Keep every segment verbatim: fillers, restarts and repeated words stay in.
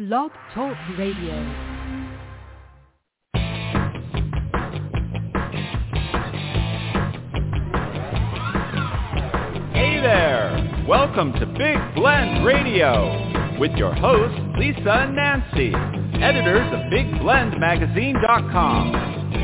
Blog Talk Radio. Hey there! Welcome to Big Blend Radio with your hosts, Lisa and Nancy, editors of Big Blend Magazine dot com.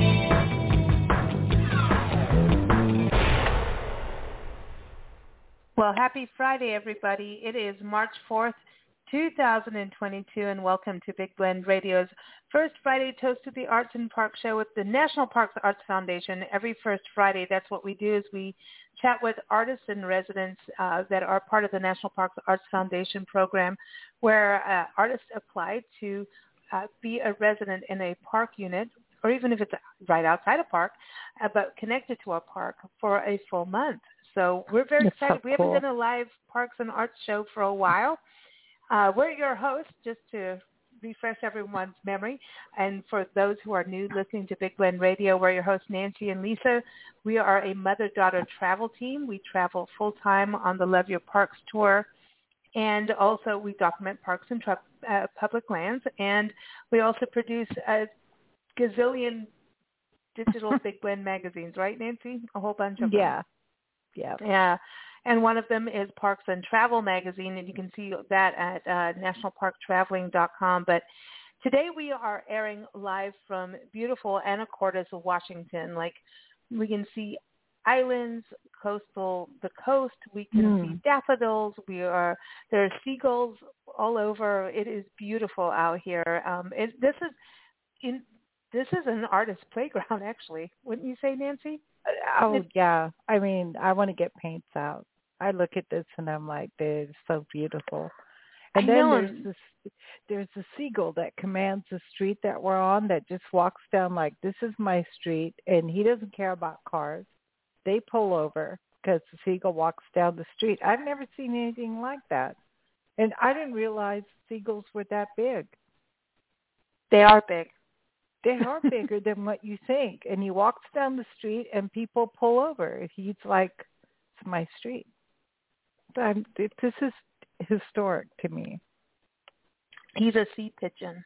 Well, happy Friday, everybody. It is March fourth, two thousand twenty-two, and welcome to Big Blend Radio's first Friday Toast to the Arts and Parks show with the National Parks Arts Foundation. Every first Friday, that's what we do, is we chat with artists and residents uh, that are part of the National Parks Arts Foundation program, where uh, artists apply to uh, be a resident in a park unit, or even if it's right outside a park, uh, but connected to a park for a full month. So we're very That's excited. so we cool. haven't done a live Parks and Arts show for a while. Uh, we're your hosts, just to refresh everyone's memory. And for those who are new listening to Big Blend Radio, we're your hosts, Nancy and Lisa. We are a mother-daughter travel team. We travel full-time on the Love Your Parks tour. And also we document parks and tra- uh, public lands. And we also produce a gazillion digital Big Blend magazines, right, Nancy? A whole bunch of them. Yeah. Yeah. Yeah. And one of them is Parks and Travel magazine, and you can see that at uh, national park traveling dot com. But today we are airing live from beautiful Anacortes, Washington. Like, we can see islands, coastal, the coast. We can Mm. see daffodils. We are there are seagulls all over. It is beautiful out here. Um, it, this is in this is an artist's playground, actually. Wouldn't you say, Nancy? Oh, yeah. I mean, I want to get paints out. I look at this and I'm like, this is so beautiful. And I then know. there's this, there's a seagull that commands the street that we're on that just walks down like, this is my street, and he doesn't care about cars. They pull over because the seagull walks down the street. I've never seen anything like that. And I didn't realize seagulls were that big. They are big. They are bigger than what you think. And he walks down the street and people pull over. He's like, it's my street. I'm, it, this is historic to me. He's a sea pigeon.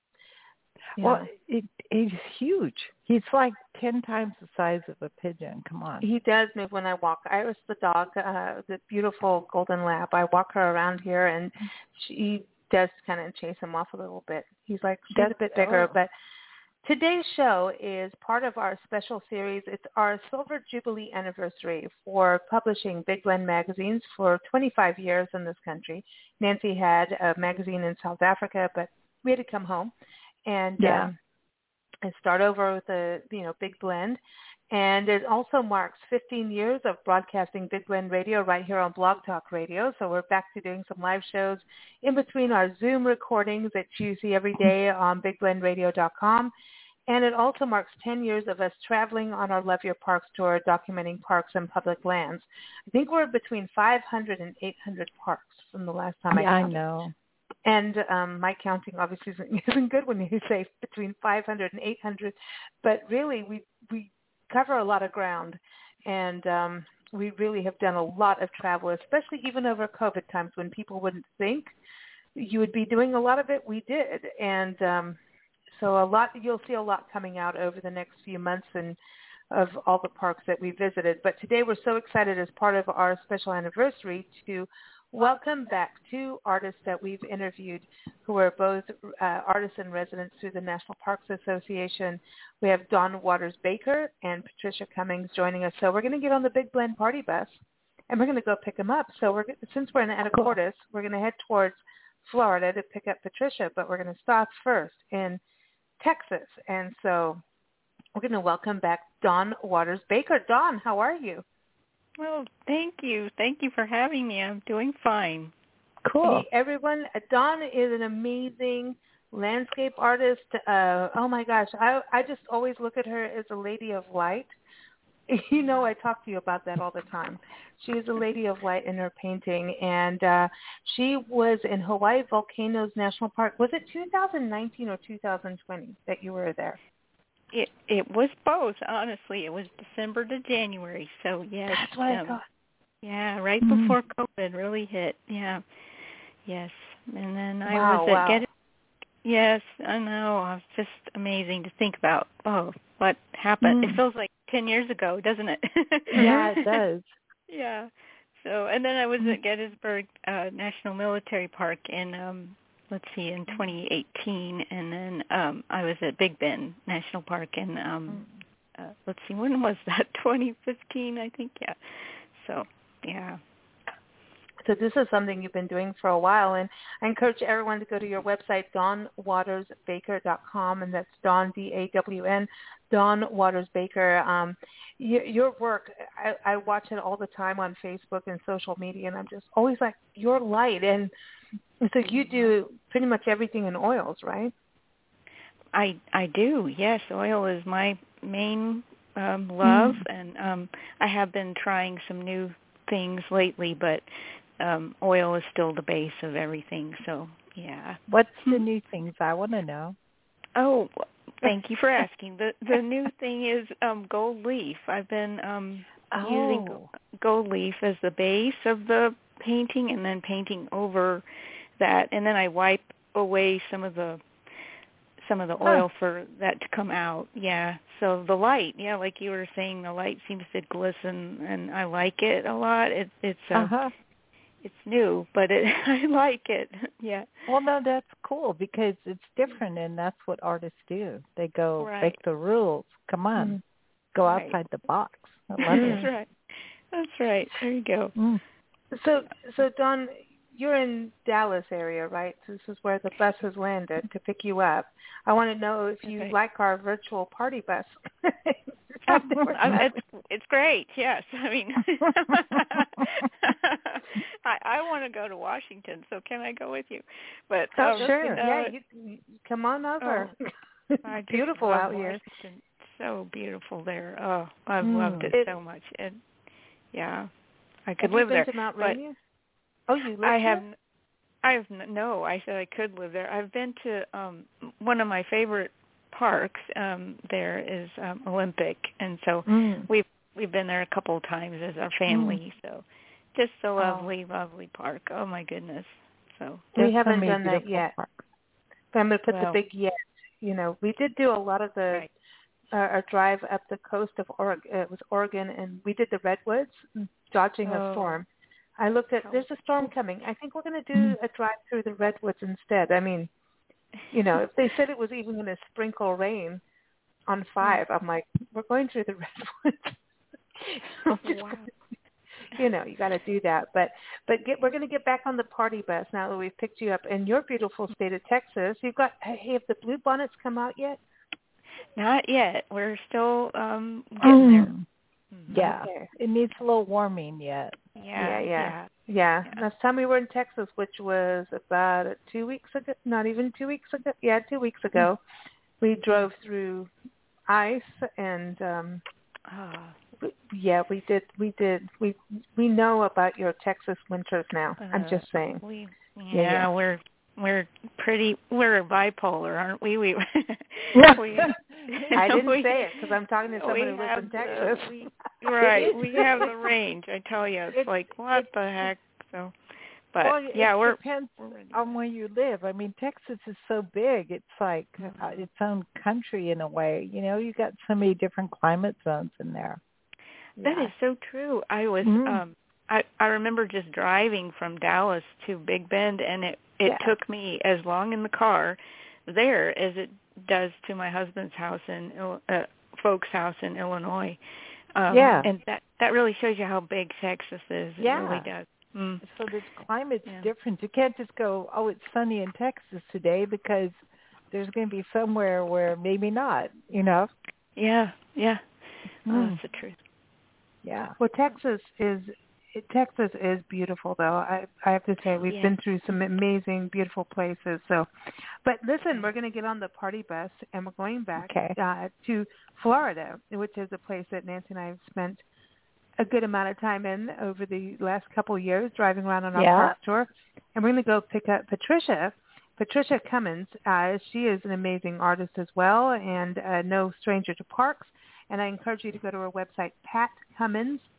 Yeah. Well, it, he's huge. He's like ten times the size of a pigeon. Come on. He does move when I walk. Iris, the dog, uh, the beautiful golden lab, I walk her around here, and she does kind of chase him off a little bit. He's like, she's That's, a bit bigger, oh. but today's show is part of our special series. It's our Silver Jubilee anniversary for publishing Big Blend magazines for twenty-five years in this country. Nancy had a magazine in South Africa, but we had to come home and, yeah. um, and start over with a, you know, Big Blend. And it also marks fifteen years of broadcasting Big Blend Radio right here on Blog Talk Radio. So we're back to doing some live shows in between our Zoom recordings that you see every day on big blend radio dot com. And it also marks ten years of us traveling on our Love Your Parks tour, documenting parks and public lands. I think we're between five hundred and eight hundred parks from the last time yeah, I counted. I know. And um, my counting obviously isn't, isn't good when you say between five hundred and eight hundred. But really, we we cover a lot of ground. And um, we really have done a lot of travel, especially even over COVID times when people wouldn't think you would be doing a lot of it. We did. And um, so a lot, you'll see a lot coming out over the next few months and of all the parks that we visited. But today we're so excited as part of our special anniversary to welcome back two artists that we've interviewed who are both uh, artists in residence through the National Parks Association. We have Dawn Waters Baker and Patricia Cummings joining us. So we're going to get on the Big Blend party bus and we're going to go pick them up. So we're since we're in Anacortes, we're going to head towards Florida to pick up Patricia, but we're going to stop first in Texas. And so we're going to welcome back Dawn Waters Baker. Dawn, how are you? Well, thank you. Thank you for having me. I'm doing fine. Cool. Hey, everyone. Dawn is an amazing landscape artist. Uh, oh, my gosh. I, I just always look at her as a lady of light. You know, I talk to you about that all the time. She is a lady of light in her painting, and uh, she was in Hawaii Volcanoes National Park. Was it two thousand nineteen or two thousand twenty that you were there? It it was both, honestly. It was December to January, so yes. That's what um, I thought. Yeah, right Mm-hmm. before COVID really hit. Yeah, yes. And then I Wow, was at wow. Get- Yes, I know. It's just amazing to think about. Oh, what happened? Mm. It feels like ten years ago, doesn't it? Yeah, it does. Yeah. So, and then I was Mm. at Gettysburg uh, National Military Park in, um, let's see, in twenty eighteen, and then um, I was at Big Bend National Park in, um, uh, let's see, when was that? twenty fifteen, I think. Yeah. So, yeah. So this is something you've been doing for a while, and I encourage everyone to go to your website, dawn waters baker dot com, and that's Dawn, D A W N, Dawn Waters Baker. Um, your, your work, I, I watch it all the time on Facebook and social media, and I'm just always like, you're light. And so you do pretty much everything in oils, right? I I do. Yes, oil is my main um, love, Mm. and um, I have been trying some new things lately, but um, oil is still the base of everything. So yeah. What's the new things? I want to know. Oh, thank you for asking. the The new thing is um, gold leaf. I've been um, Oh. using gold leaf as the base of the painting, and then painting over that, and then I wipe away some of the some of the oil Huh. for that to come out. Yeah. So the light, yeah, like you were saying, the light seems to glisten, and I like it a lot. It, it's uh, Uh-huh. it's new, but it, I like it. Yeah. Well, no, that's cool because it's different, and that's what artists do. They go Right. break the rules. Come on, Mm. go Right. outside the box. I love That's it. right. That's right. There you go. Mm. So, so Dawn, you're in Dallas area, right? So this is where the bus has landed to pick you up. I want to know if you Okay. like our virtual party bus. Oh, it's it's great. Yes, I mean, I I want to go to Washington, so can I go with you? But Oh, um, sure. you know, Yeah, you, you come on over. Oh, I just Beautiful love out here. Washington. So beautiful there. Oh, I've Mm. loved it, It- so much. And yeah, I could Have live you been there. to Mount but Rainier? Oh, you live I there? have. I have n- no. I said I could live there. I've been to um one of my favorite parks. Um, there is um, Olympic, and so Mm. we've we've been there a couple of times as our family. So just a lovely, Oh. lovely park. Oh my goodness. So We There's so haven't many done that beautiful yet. parks. But I'm going to put well, the big yet. You know, we did do a lot of the right. uh, our drive up the coast of Oregon. It was Oregon, and we did the redwoods, dodging Oh. a storm. I looked at, there's a storm coming. I think we're going to do a drive through the redwoods instead. I mean, you know, if they said it was even going to sprinkle rain on five, I'm like, we're going through the redwoods. Oh, Just- wow. You know, you got to do that. But but get, we're going to get back on the party bus now that we've picked you up in your beautiful state of Texas. You've got, hey, have the blue bonnets come out yet? Not yet. We're still um getting there. Mm. Mhm. Yeah, Okay. it needs a little warming yet. Yeah, Yeah, yeah. yeah. Yeah. Yeah. Last time we were in Texas, which was about two weeks ago, not even two weeks ago. Yeah, two weeks ago, we drove through ice and, um, Oh. we, yeah, we did, we did, we, we know about your Texas winters now. I'm Uh, just saying. we yeah, Yeah, yeah. we're we're pretty we're bipolar, aren't we? We, we I didn't we, say it because I'm talking to someone we who lives have in Texas. The, we, right, we have the range. I tell you, it's, It's- like what it's- the heck. So, but well, yeah, it we're depends we're ready. on where you live. I mean, Texas is so big; it's like uh, its own country in a way. You know, you got so many different climate zones in there. That Yeah. is so true. I was Mm. um I I remember just driving from Dallas to Big Bend, and it it Yeah. took me as long in the car there as it does to my husband's house in Il- uh, folks' house in Illinois. Um Yeah. and that that really shows you how big Texas is. It Yeah. really does. Mm. So the climate's Yeah. different. You can't just go, oh, it's sunny in Texas today, because there's going to be somewhere where maybe not, you know? Yeah, yeah. Oh, Mm. that's the truth. Yeah. Well, Texas is it, Texas is beautiful, though. I I have to say we've Yeah. been through some amazing, beautiful places. So, but listen, we're going to get on the party bus and we're going back Okay. uh, to Florida, which is a place that Nancy and I have spent a good amount of time in over the last couple of years, driving around on our Yeah. park tour. And we're going to go pick up Patricia. Patricia Cummins. Uh, she is an amazing artist as well, and uh, no stranger to parks. And I encourage you to go to her website, pat cummins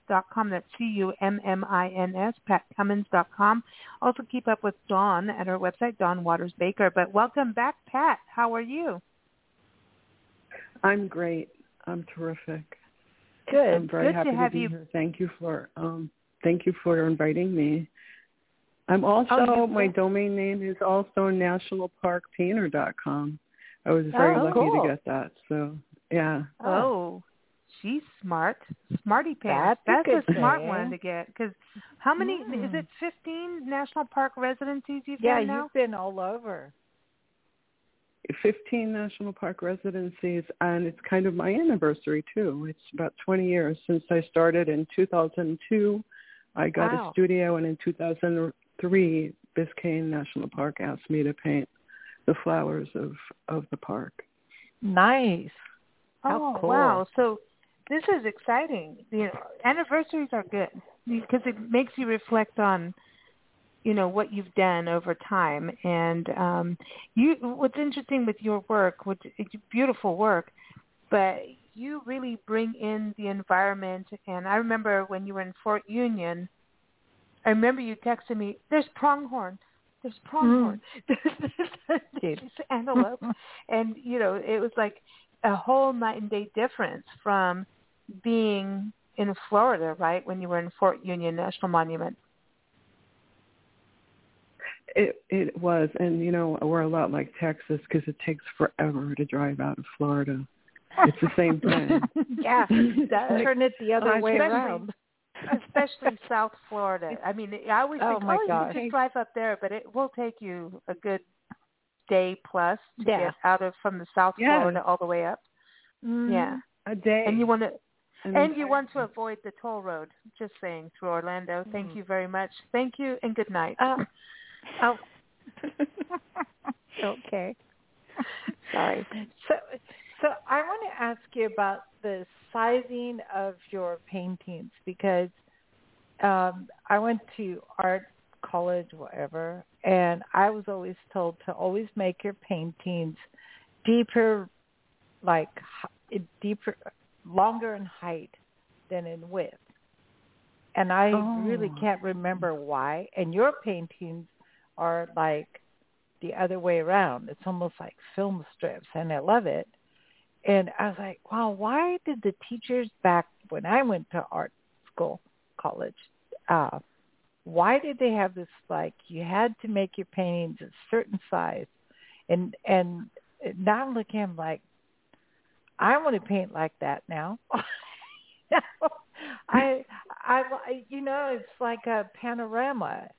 dot com. That's C U M M I N S, pat cummins dot com. Also keep up with Dawn at her website, Dawn Waters Baker. But welcome back, Pat. How are you? I'm great. I'm terrific. Good. I'm very Good happy to have to be you. here. Thank you for um, thank you for inviting me. I'm also Oh, my domain name is also national park painter dot com. I was very Oh, lucky cool. to get that. So yeah. Oh, she's smart. Smarty pants. That's a That's a good smart thing. one to get. Because how many, Mm. is it fifteen national park residencies you've Yeah, done now? you've been all over. fifteen national park residencies, and it's kind of my anniversary too. It's about twenty years since I started in two thousand two. I got Wow. a studio, and in two thousand three, Biscayne National Park asked me to paint the flowers of, of the park. Nice. How Oh, cool. wow. So this is exciting. You know, anniversaries are good because it makes you reflect on, you know, what you've done over time. And um, you, what's interesting with your work, which is beautiful work, but you really bring in the environment. And I remember when you were in Fort Union, I remember you texted me, there's pronghorn. There's pronghorn. Mm. There's, there's antelope. And, you know, it was like a whole night and day difference from being in Florida, right, when you were in Fort Union National Monument. It it was, and, you know, we're a lot like Texas because it takes forever to drive out of Florida. It's the same thing. Yeah, like, turn it the other oh, way especially, around. Especially South Florida. I mean, I always Oh, think, my oh, gosh. you just drive up there, but it will take you a good day plus to Yeah. get out of from the South Yeah. Florida all the way up. Mm. Yeah, A day. and you want to, and, and you want to avoid the toll road. Just saying, through Orlando. Thank Mm. you very much. Thank you, and good night. Uh, oh. Okay. Sorry. So, so I want to ask you about the sizing of your paintings because um, I went to art college, whatever, and I was always told to always make your paintings deeper, like h- deeper, longer in height than in width. And I Oh. really can't remember why. And your paintings are like the other way around. It's almost like film strips, and I love it. And I was like, wow, why did the teachers back when I went to art school, college, uh, why did they have this, like, you had to make your paintings a certain size? And and now I'm looking, I'm like, I want to paint like that now. I, I, you know, it's like a panorama.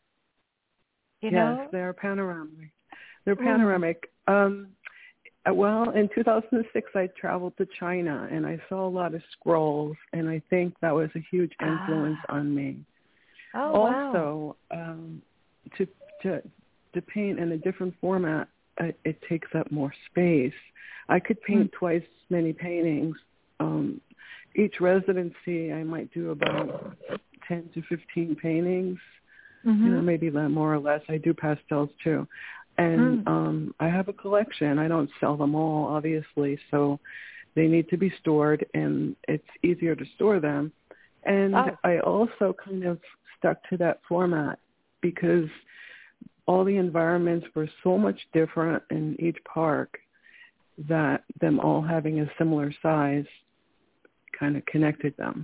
You yes, know? they're panoramic. They're panoramic. Mm. Um, well, in two thousand six, I traveled to China, and I saw a lot of scrolls, and I think that was a huge influence ah. on me. Oh, also, wow. um, to, to to paint in a different format, it, it takes up more space. I could paint mm. twice as many paintings. Um, each residency, I might do about ten to fifteen paintings. Mm-hmm. You know, maybe more or less. I do pastels too. And mm. um, I have a collection. I don't sell them all, obviously, so they need to be stored, and it's easier to store them. And oh. I also kind of stuck to that format because all the environments were so much different in each park that them all having a similar size kind of connected them.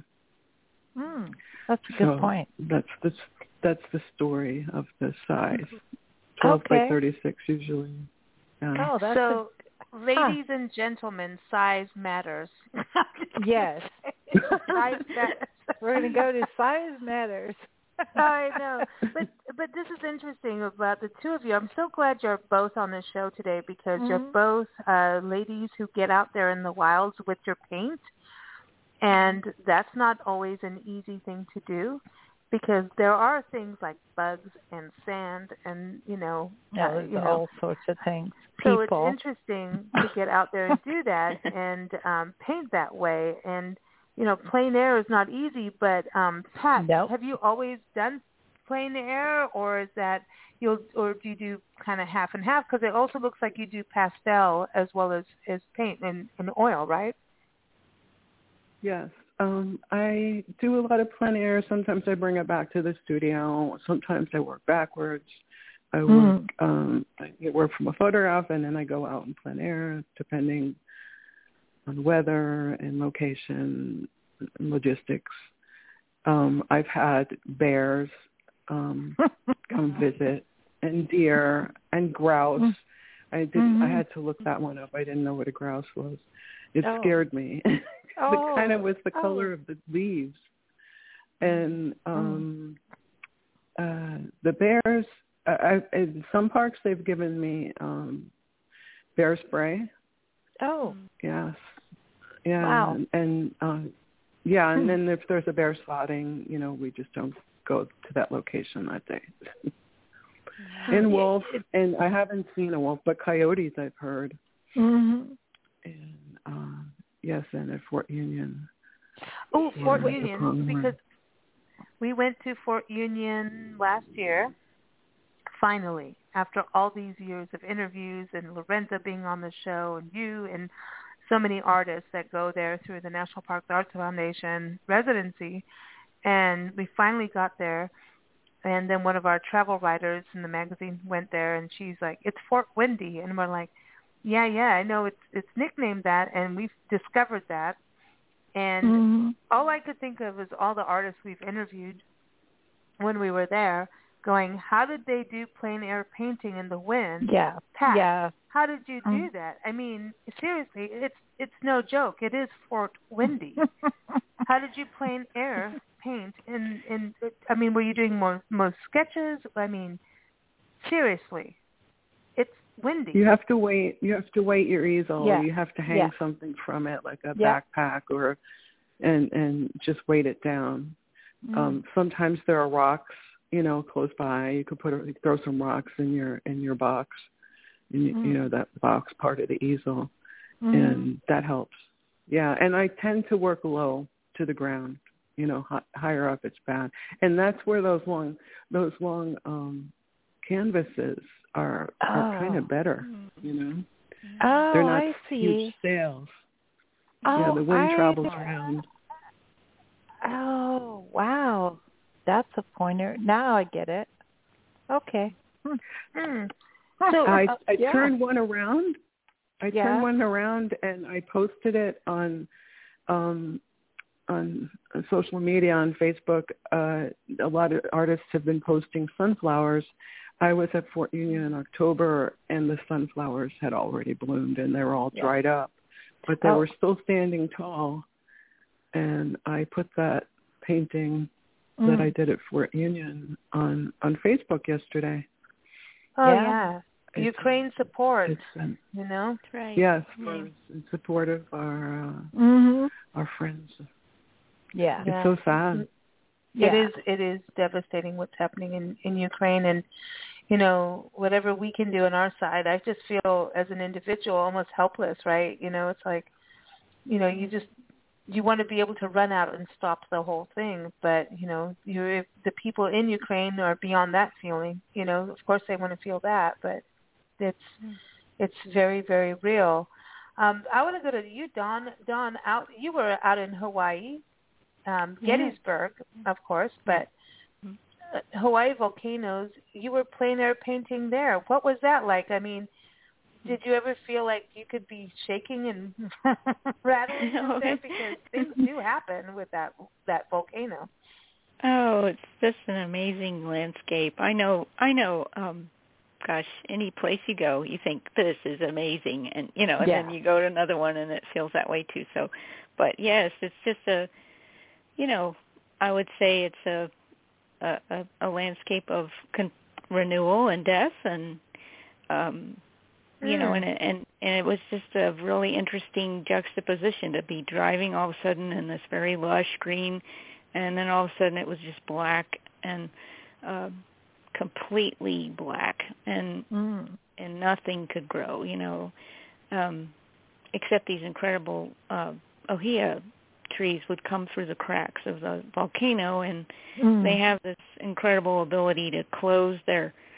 Mm. That's a good so point. That's the that's the story of the size. Twelve okay. by thirty-six usually. Yeah. Oh, that's so, a, ladies huh. and gentlemen, size matters. Yes. Size matters. We're going to go to size matters. I know, but but this is interesting about the two of you. I'm so glad you're both on the show today because mm-hmm. you're both uh, ladies who get out there in the wilds with your paint, and that's not always an easy thing to do. Because there are things like bugs and sand and, you know, yeah, uh, you know, all sorts of things. So People. it's interesting to get out there and do that and um, paint that way. And, you know, plein air is not easy, but um, Pat, nope. have you always done plein air, or is that you'll, or do you do kind of half and half? Because it also looks like you do pastel as well as, as paint and, and oil, right? Yes. Um, I do a lot of plein air. Sometimes I bring it back to the studio. Sometimes I work backwards. I work, mm. um, I get work from a photograph, and then I go out in plein air, depending on weather and location and logistics. Um, I've had bears um, come visit, and deer and grouse. I did. Mm-hmm. I had to look that one up. I didn't know what a grouse was. It oh. scared me. Oh. It kind of was the oh. color of the leaves. And um, mm. uh, the bears, I, I, in some parks they've given me um, bear spray. Oh. Yes. Yeah. Wow. And, and uh, yeah, and then if there's a bear spotting, you know, we just don't go to that location that day. And wolf, and I haven't seen a wolf, but coyotes I've heard. Mm-hmm. And uh, yes, and at Fort Union. Oh, Fort Union, because we went to Fort Union last year, finally, after all these years of interviews and Lorenza being on the show and you and so many artists that go there through the National Park Arts Foundation residency. And we finally got there. And then one of our travel writers in the magazine went there, and she's like, "It's Fort Windy." And we're like, yeah, yeah, I know it's it's nicknamed that, and we've discovered that. And mm-hmm. all I could think of is all the artists we've interviewed when we were there going, how did they do plein air painting in the wind? Yeah, Pat, yeah. How did you do that? I mean, seriously, it's it's no joke. It is Fort Windy. How did you plein air paint? And, and I mean, were you doing more, more sketches? I mean, seriously, it's windy. You have to wait. You have to weight your easel. Yeah. You have to hang yeah. something from it, like a yeah. backpack, or and and just weight it down. Mm. Um, sometimes there are rocks, you know, close by. You could put a, throw some rocks in your in your box, in, mm. you know, that box part of the easel, mm. and that helps. Yeah, and I tend to work low to the ground. You know, h- higher up it's bad, and that's where those long those long um, canvases are are oh. kind of better. You know, oh, they're not I see. huge sails. Oh, yeah, the wind I... travels around. Oh, wow. That's a pointer. Now I get it. Okay. Hmm. Hmm. So I, uh, I yeah. turned one around. I yeah. turned one around and I posted it on um, on, on social media, on Facebook. Uh, a lot of artists have been posting sunflowers. I was at Fort Union in October, and the sunflowers had already bloomed, and they were all yeah. dried up. But they oh. were still standing tall. And I put that painting mm. that I did at Fort Union on, on Facebook yesterday. Oh, yeah. yeah. It's, Ukraine support, um, you know? Right. Yes, yeah. in support of our, uh, mm-hmm. our friends. Yeah. It's yeah. so sad. It yeah. is It is devastating what's happening in, in Ukraine. And, you know, whatever we can do on our side, I just feel as an individual almost helpless, right? You know, it's like, you know, you just, you want to be able to run out and stop the whole thing. But, you know, you the people in Ukraine are beyond that feeling. You know, of course they want to feel that, but it's it's very, very real. Um, I want to go to you, Dawn. Dawn, out, you were out in Hawaii, um, Gettysburg, yeah. of course, but uh, Hawaii volcanoes, you were plein air painting there. What was that like? I mean, did you ever feel like you could be shaking and rattling no. there? Because things do happen with that that volcano. Oh, it's just an amazing landscape. I know, I know, um, gosh, any place you go, you think this is amazing. And, you know, and yeah. then you go to another one and it feels that way too. So, but yes, it's just a, you know, I would say it's a, a, a landscape of con- renewal and death and, um, you know, and it, and and it was just a really interesting juxtaposition to be driving all of a sudden in this very lush green, and then all of a sudden it was just black and uh, completely black, and mm. and nothing could grow, you know, um, except these incredible uh, ohia trees would come through the cracks of the volcano, and mm. they have this incredible ability to close their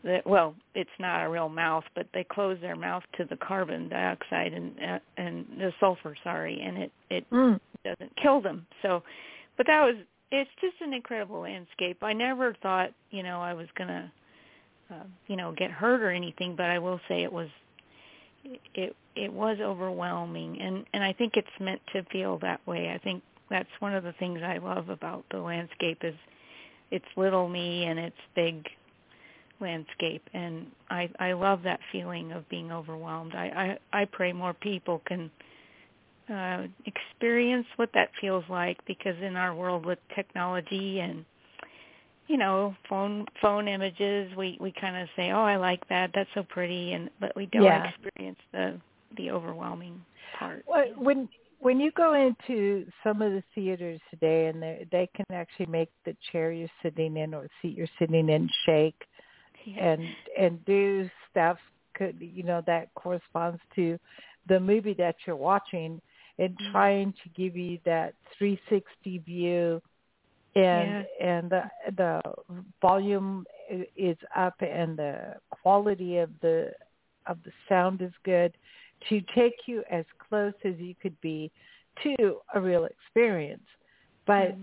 the, well, it's not a real mouth, but they close their mouth to the carbon dioxide and uh, and the sulfur, sorry, and it it mm. doesn't kill them. So, but that was it's just an incredible landscape. I never thought, you know, I was gonna, uh, you know, get hurt or anything, but I will say it was it it was overwhelming, and and I think it's meant to feel that way. I think that's one of the things I love about the landscape is it's little me and it's big landscape, and I, I love that feeling of being overwhelmed. I, I, I pray more people can uh, experience what that feels like, because in our world with technology and, you know, phone phone images, we, we kind of say, oh, I like that, that's so pretty, and but we don't yeah. experience the the overwhelming part. Well, when when you go into some of the theaters today, and they can actually make the chair you're sitting in or seat you're sitting in shake, yeah. and and do stuff, could you know that corresponds to the movie that you're watching, and mm-hmm. trying to give you that three sixty view, and yeah. and the the volume is up and the quality of the of the sound is good, to take you as close as you could be to a real experience. But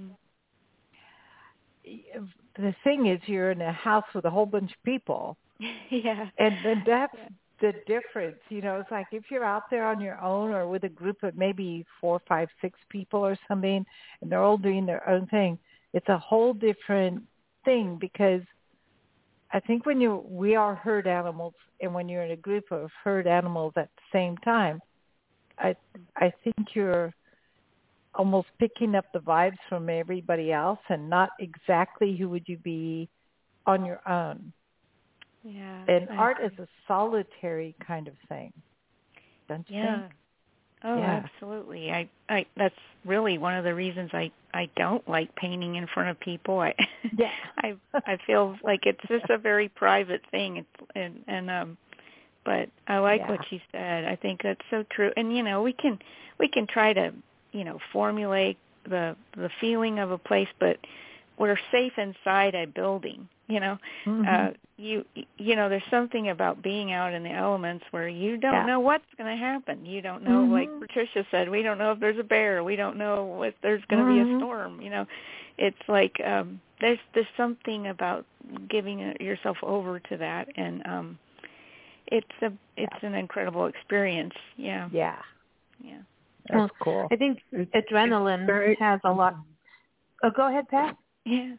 mm. the thing is, you're in a house with a whole bunch of people. Yeah. And then that's yeah. the difference. You know, it's like if you're out there on your own or with a group of maybe four, five, six people or something, and they're all doing their own thing, it's a whole different thing, because I think when you we are herd animals, and when you're in a group of herd animals at the same time, I I think you're almost picking up the vibes from everybody else, and not exactly who would you be on your own. Yeah. And I art agree. is a solitary kind of thing, don't you yeah. think? Oh, yeah. absolutely. I, I that's really one of the reasons I, I don't like painting in front of people. I yeah. I I feel like it's just a very private thing, it's, and and um but I like yeah. what you said. I think that's so true. And you know, we can we can try to, you know, formulate the the feeling of a place, but we're safe inside a building, you know. Mm-hmm. Uh, you you know, there's something about being out in the elements where you don't yeah. know what's going to happen. You don't know, mm-hmm. like Patricia said, we don't know if there's a bear. We don't know if there's going to mm-hmm. be a storm. You know, it's like um, there's there's something about giving yourself over to that, and um, it's a it's yeah. an incredible experience. Yeah. Yeah. Yeah. That's well, cool. I think it's, adrenaline it's very, has a lot. Oh, go ahead, Pat. Yeah.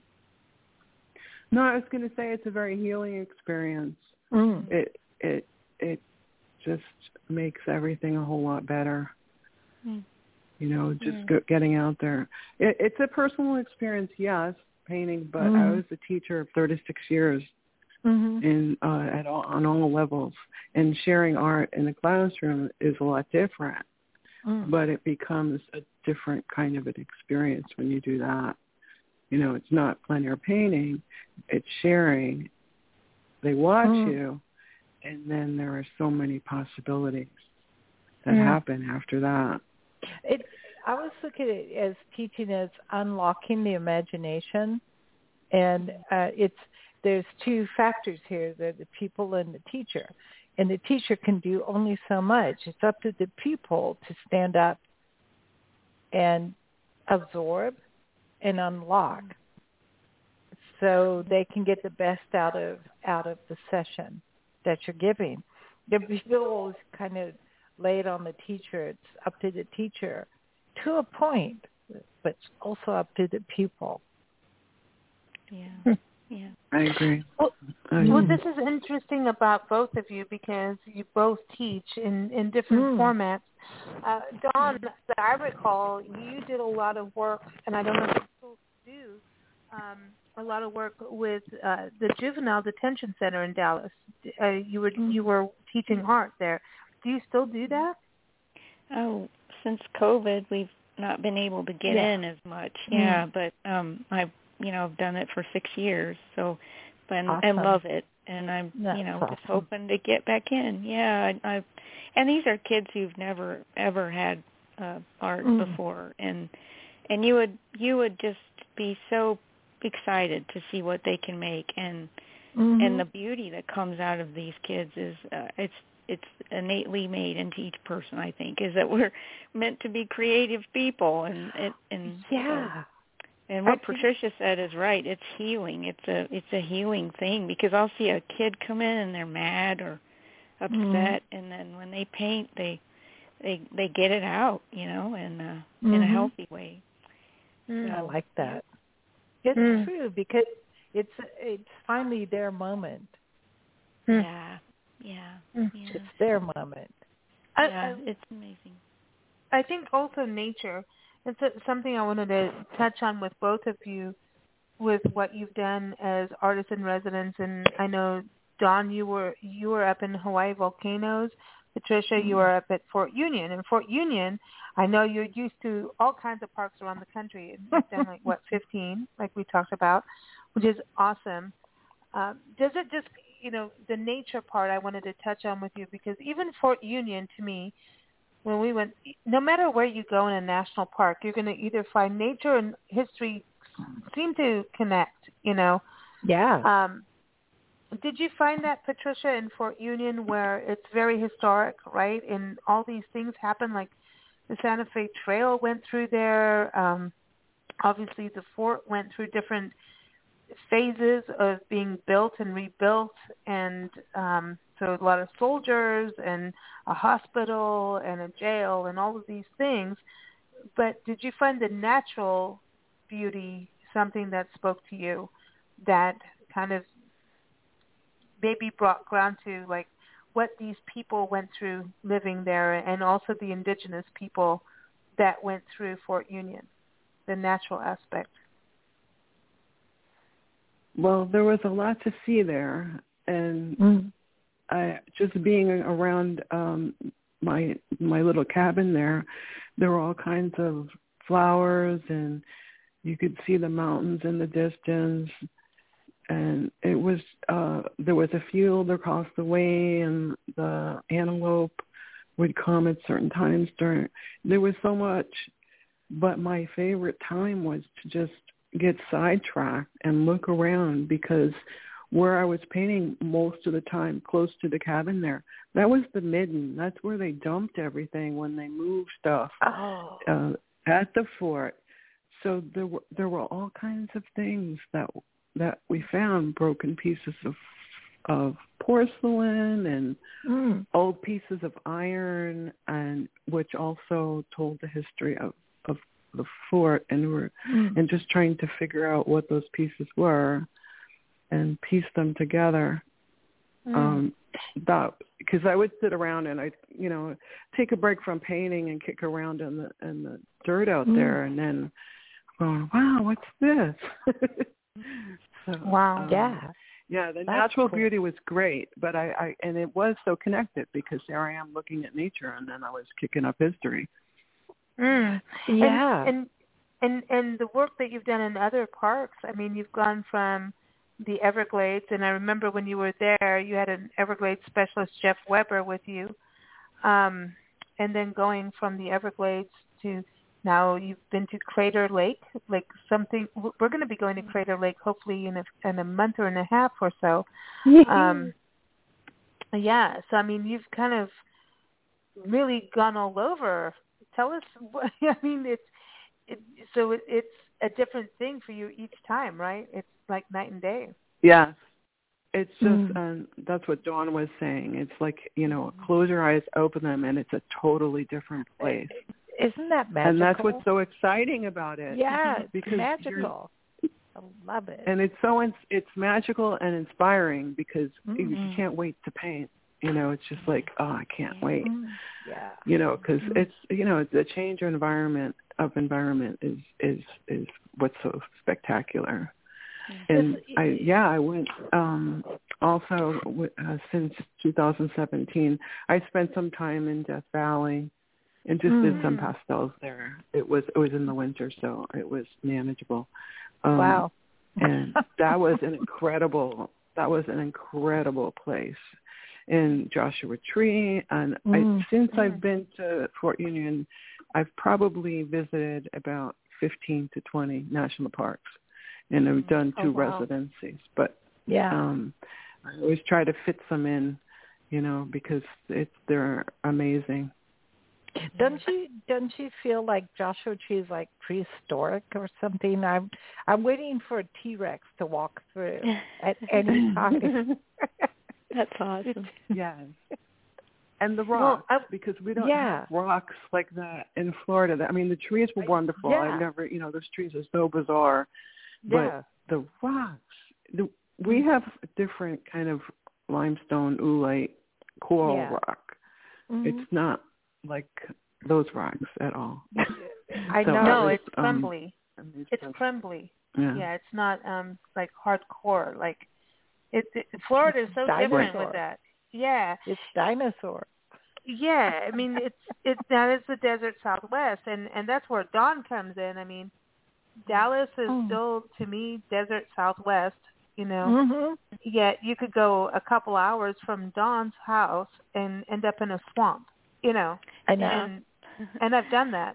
No, I was going to say it's a very healing experience. Mm. It it it just makes everything a whole lot better. Mm. You know, just mm. go, getting out there. It, it's a personal experience, yes, painting, but mm. I was a teacher of thirty-six years mm-hmm. in uh, at all, on all levels, and sharing art in the classroom is a lot different. Mm. But it becomes a different kind of an experience when you do that. You know, it's not plein air painting, it's sharing. They watch mm. you, and then there are so many possibilities that mm. happen after that. It, I was looking at it as teaching as unlocking the imagination, and uh, it's there's two factors here, the, the pupil and the teacher. And the teacher can do only so much. It's up to the pupil to stand up and absorb and unlock, so they can get the best out of out of the session that you're giving. The pupil is kind of laid on the teacher. It's up to the teacher to a point, but it's also up to the pupil. Yeah. Yeah, I agree. Well, well, this is interesting about both of you, because you both teach in, in different mm. formats. Uh, Dawn, that I recall, you did a lot of work, and I don't know if you still do, um, a lot of work with uh, the Juvenile Detention Center in Dallas. Uh, you were you were teaching art there. Do you still do that? Oh, since COVID, we've not been able to get yeah. in as much. Yeah, mm. but um, I. you know, I've done it for six years, so, and, awesome. and love it. And I'm, That's you know, awesome. just hoping to get back in. Yeah, I, I and these are kids who've never ever had uh, art mm. before, and and you would you would just be so excited to see what they can make, and mm-hmm. and the beauty that comes out of these kids is uh, it's it's innately made into each person. I think is that we're meant to be creative people, and and, and yeah. So, and what I Patricia think... said is right. It's healing. It's a it's a healing thing, because I'll see a kid come in and they're mad or upset, mm-hmm. and then when they paint, they they they get it out, you know, and uh, mm-hmm. in a healthy way. Mm. So, I like that. Yeah. It's mm. true, because it's it's finally their moment. Mm. Yeah, yeah, mm. yeah. It's their moment. I, yeah, I, it's amazing. I think also nature. It's a, something I wanted to touch on with both of you, with what you've done as artists in residence. And I know, Dawn, you were you were up in Hawaii volcanoes. Patricia, mm-hmm. you were up at Fort Union. And Fort Union, I know you're used to all kinds of parks around the country. You've done like what, fifteen, like we talked about, which is awesome. Um, does it just, you know, the nature part I wanted to touch on with you, because even Fort Union, to me, when we went, no matter where you go in a national park, you're going to either find nature and history seem to connect, you know. Yeah. Um, did you find that, Patricia, in Fort Union, where it's very historic, right? And all these things happen, like the Santa Fe Trail went through there. Um, obviously, the fort went through different phases of being built and rebuilt, and um, so a lot of soldiers and a hospital and a jail and all of these things. But did you find the natural beauty something that spoke to you, that kind of maybe brought ground to like what these people went through living there, and also the indigenous people that went through Fort Union, the natural aspect? Well, there was a lot to see there, and mm. I, just being around um, my my little cabin there, there were all kinds of flowers, and you could see the mountains in the distance, and it was uh, there was a field across the way, and the antelope would come at certain times during. There was so much, but my favorite time was to just get sidetracked and look around, because where I was painting most of the time, close to the cabin there, that was the midden. That's where they dumped everything when they moved stuff oh. uh, at the fort. So there were there were all kinds of things that that we found, broken pieces of of porcelain and mm. old pieces of iron, and which also told the history of, of the fort, and we're mm. and just trying to figure out what those pieces were and piece them together. Mm. Um, that because I would sit around and I, you know, take a break from painting and kick around in the in the dirt out mm. there, and then going, wow, what's this? so, wow, um, yeah, yeah. The That's natural cool. beauty was great, but I, I and it was so connected, because there I am looking at nature, and then I was kicking up history. Mm. Yeah. And, and and and the work that you've done in other parks, I mean, you've gone from the Everglades, and I remember when you were there, you had an Everglades specialist, Jeff Weber, with you, um, and then going from the Everglades to now you've been to Crater Lake, like something. We're going to be going to Crater Lake hopefully in a, in a month or and a half or so. um, yeah, so I mean, you've kind of really gone all over. Tell us, what, I mean, it's it, so it, it's a different thing for you each time, right? It's like night and day. Yes. It's just, mm. um, that's what Dawn was saying. It's like, you know, close your eyes, open them, and it's a totally different place. Isn't that magical? And that's what's so exciting about it. Yeah, it's because magical. I love it. And it's so, it's magical and inspiring, because mm-hmm. you can't wait to paint. You know, it's just like, oh, I can't wait. Yeah. You know, because mm-hmm. it's, you know, the change of environment of environment is, is, is what's so spectacular. Mm-hmm. And I, yeah, I went, um, also uh, since two thousand seventeen, I spent some time in Death Valley and just mm-hmm. did some pastels there. It was, it was in the winter, so it was manageable. Um, wow. And that was an incredible, that was an incredible place. In Joshua Tree, and mm. I, since mm. I've been to Fort Union, I've probably visited about fifteen to twenty national parks, and I've done two oh, wow. residencies. But Yeah. Um, I always try to fit some in, you know, because it's they're amazing. Don't you don't you feel like Joshua Tree is like prehistoric or something? I'm I'm waiting for a T-Rex to walk through at any time. That's awesome. Yes. And the rocks, well, I, because we don't yeah. have rocks like that in Florida. I mean, the trees were wonderful. Yeah. I've never, you know, those trees are so bizarre. Yeah. But the rocks, the, we have a different kind of limestone, oolite, coral Yeah. rock. Mm-hmm. It's not like those rocks at all. I So know. no, was, it's crumbly. Um, it's crumbly. Yeah. Yeah, it's not um like hardcore. Like it, it Florida is so Dinosaur. different with that. Yeah. It's dinosaur. Yeah, I mean it's it's that is the desert Southwest, and and that's where Dawn comes in. I mean, Dallas is Oh. still to me desert Southwest. You know, Mm-hmm. yet you could go a couple hours from Dawn's house and end up in a swamp. You know, I know. and and I've done that.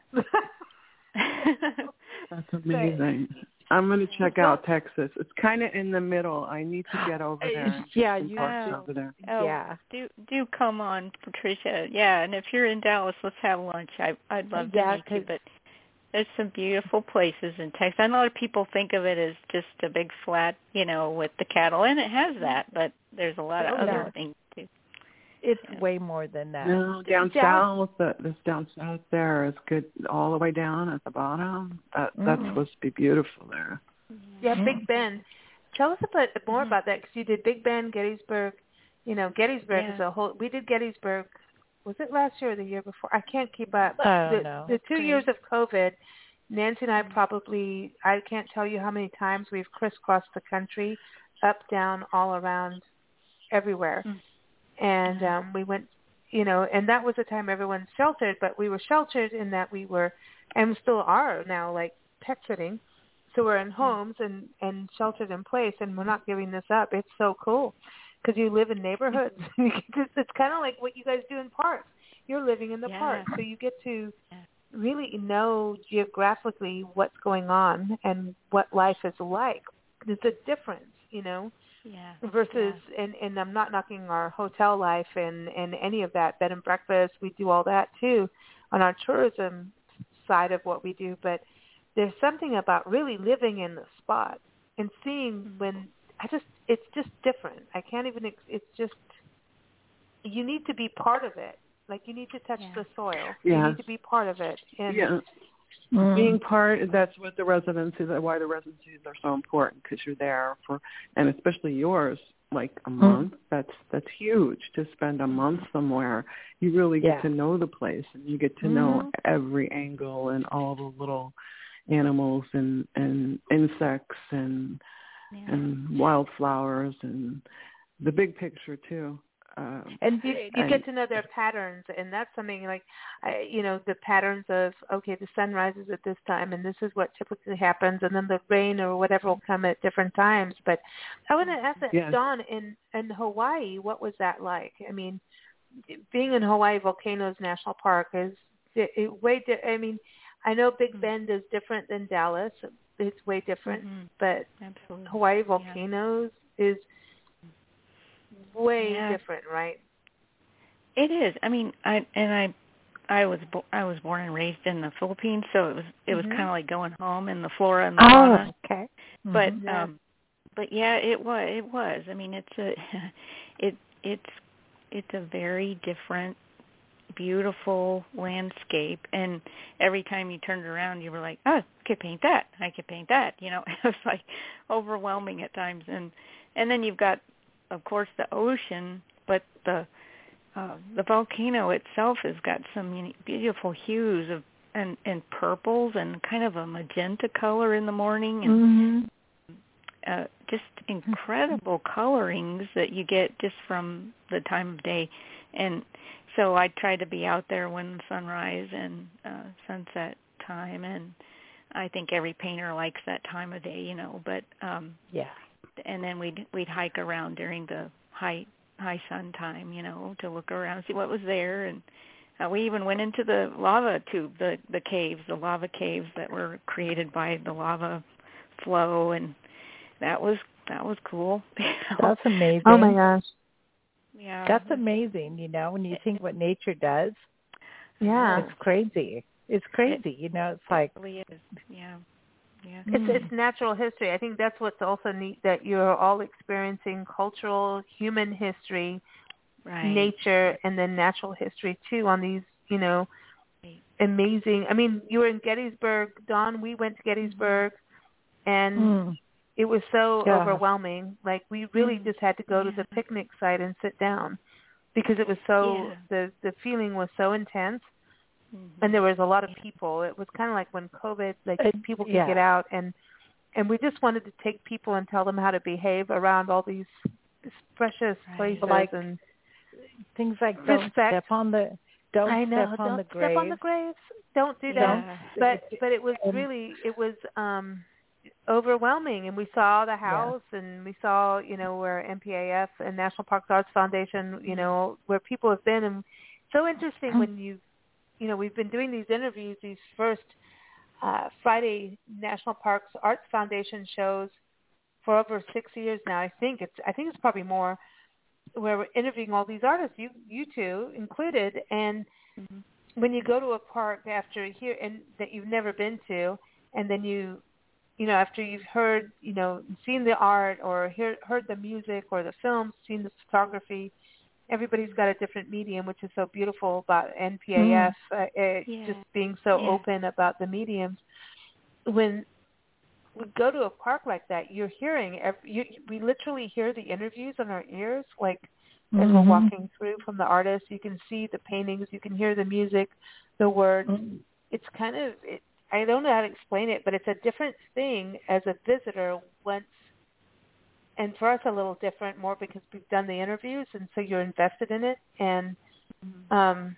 That's amazing. I'm going to check out Texas. It's kind of in the middle. I need to get over there. Yeah, Some you parts know. over there. Oh, Yeah. do do come on, Patricia. Yeah, and if you're in Dallas, let's have lunch. I I'd love to Yeah, meet you. 'cause- But there's some beautiful places in Texas. I know a lot of people think of it as just a big flat, you know, with the cattle, and it has that. But there's a lot of Oh, other no. things too. It's Yeah. way more than that. No, down Down- south, the, this down south there is good all the way down at the bottom. That, that's Mm. supposed to be beautiful there. Yeah, Big Bend. Tell us a bit more Mhm. about that, because you did Big Bend, Gettysburg. You know, Gettysburg Yeah. is a whole. We did Gettysburg. Was it last year or the year before? I can't keep up. I don't the, know. The two Great. years of COVID, Nancy and I probably, I can't tell you how many times we've crisscrossed the country, up, down, all around, everywhere. Mm. And um, we went, you know, and that was the time everyone's sheltered, but we were sheltered in that we were, and we still are now, like pet sitting. So we're in homes and, and sheltered in place, and we're not giving this up. It's so cool because you live in neighborhoods. it's it's kind of like what you guys do in parks. You're living in the Yeah. park, so you get to Yeah. really know geographically what's going on and what life is like. There's a difference, you know, Yeah. versus, and, and I'm not knocking our hotel life and, and any of that, bed and breakfast. We do all that too on our tourism side of what we do, but there's something about really living in the spot and seeing when I just, it's just different. I can't even, it's just, you need to be part of it. Like you need to touch Yeah. the soil. Yeah. You need to be part of it. And Yeah. Mm. Being part, that's what the residencies, why the residencies are so important, because you're there for, and especially yours, like a month. Mm. That's that's huge to spend a month somewhere. You really get Yeah. to know the place, and you get to Mm-hmm. know every angle and all the little animals and, and insects and Yeah. and wildflowers and the big picture too. Um, and you, you and, get to know their patterns, and that's something like, I, you know, the patterns of, okay, the sun rises at this time, and this is what typically happens, and then the rain or whatever will come at different times. But I want to ask that, yes. Dawn, in, in Hawaii, what was that like? I mean, being in Hawaii Volcanoes National Park is it, it way. Di- I mean, I know Big Bend is different than Dallas; it's way different. Mm-hmm. But Absolutely. Hawaii Volcanoes yeah. is way yeah. different, right? It is. I mean, I and I, I was bo- I was born and raised in the Philippines, so it was it was Mm-hmm. kind of like going home in the flora and the Oh, fauna. okay. But Mm-hmm. Yeah. um, but yeah, it was it was. I mean, it's a, it it's it's a very different, beautiful landscape, and every time you turned around, you were like, oh, I could paint that. I could paint that. You know, it was like overwhelming at times, and and then you've got, of course, the ocean, but the uh, the volcano itself has got some unique, beautiful hues of and, and purples and kind of a magenta color in the morning, and Mm-hmm. uh, just incredible colorings that you get just from the time of day. And so I try to be out there when sunrise and uh, sunset time, and I think every painter likes that time of day, you know. But um, yeah. And then we'd we'd hike around during the high high sun time, you know, to look around, see what was there, and uh, we even went into the lava tube, the the caves, the lava caves that were created by the lava flow, and that was that was cool. That's amazing. Oh my gosh. Yeah. That's amazing, you know, when you think what nature does. Yeah. It's crazy. It's crazy, it, you know, it's like. It really is, yeah. Yeah. It's it's natural history. I think that's what's also neat, that you're all experiencing cultural, human history, right. nature, and then natural history too on these, you know, amazing. I mean, you were in Gettysburg, Dawn. We went to Gettysburg, and mm. it was so yeah. overwhelming. Like we really just had to go yeah. to the picnic site and sit down because it was so yeah. the the feeling was so intense. Mm-hmm. And there was a lot of people. It was kind of like when COVID, like uh, people could yeah. get out, and and we just wanted to take people and tell them how to behave around all these, these precious right. places, like and things like don't respect. step on the don't I know, step on don't the step graves. on the graves. Don't do Yeah. that. But but it was really it was um overwhelming, and we saw the house, yeah. and we saw, you know, where N P A F and National Parks Arts Foundation, you know, where people have been. And so interesting when you you know, we've been doing these interviews, these first uh, Friday National Parks Arts Foundation shows for over six years now. I think it's I think it's probably more, where we're interviewing all these artists, you you two included. And mm-hmm. when you go to a park after a year and that you've never been to, and then you you know after you've heard you know seen the art or hear, heard the music or the films, seen the photography. Everybody's got a different medium, which is so beautiful about N P A F, mm. uh, it, yeah. just being so yeah. open about the mediums. When we go to a park like that, you're hearing, every, you, we literally hear the interviews in our ears, like mm-hmm. as we're walking through from the artists. You can see the paintings, you can hear the music, the words. Mm-hmm. It's kind of, it, I don't know how to explain it, but it's a different thing as a visitor once. And for us, a little different, more because we've done the interviews, and so you're invested in it, and um,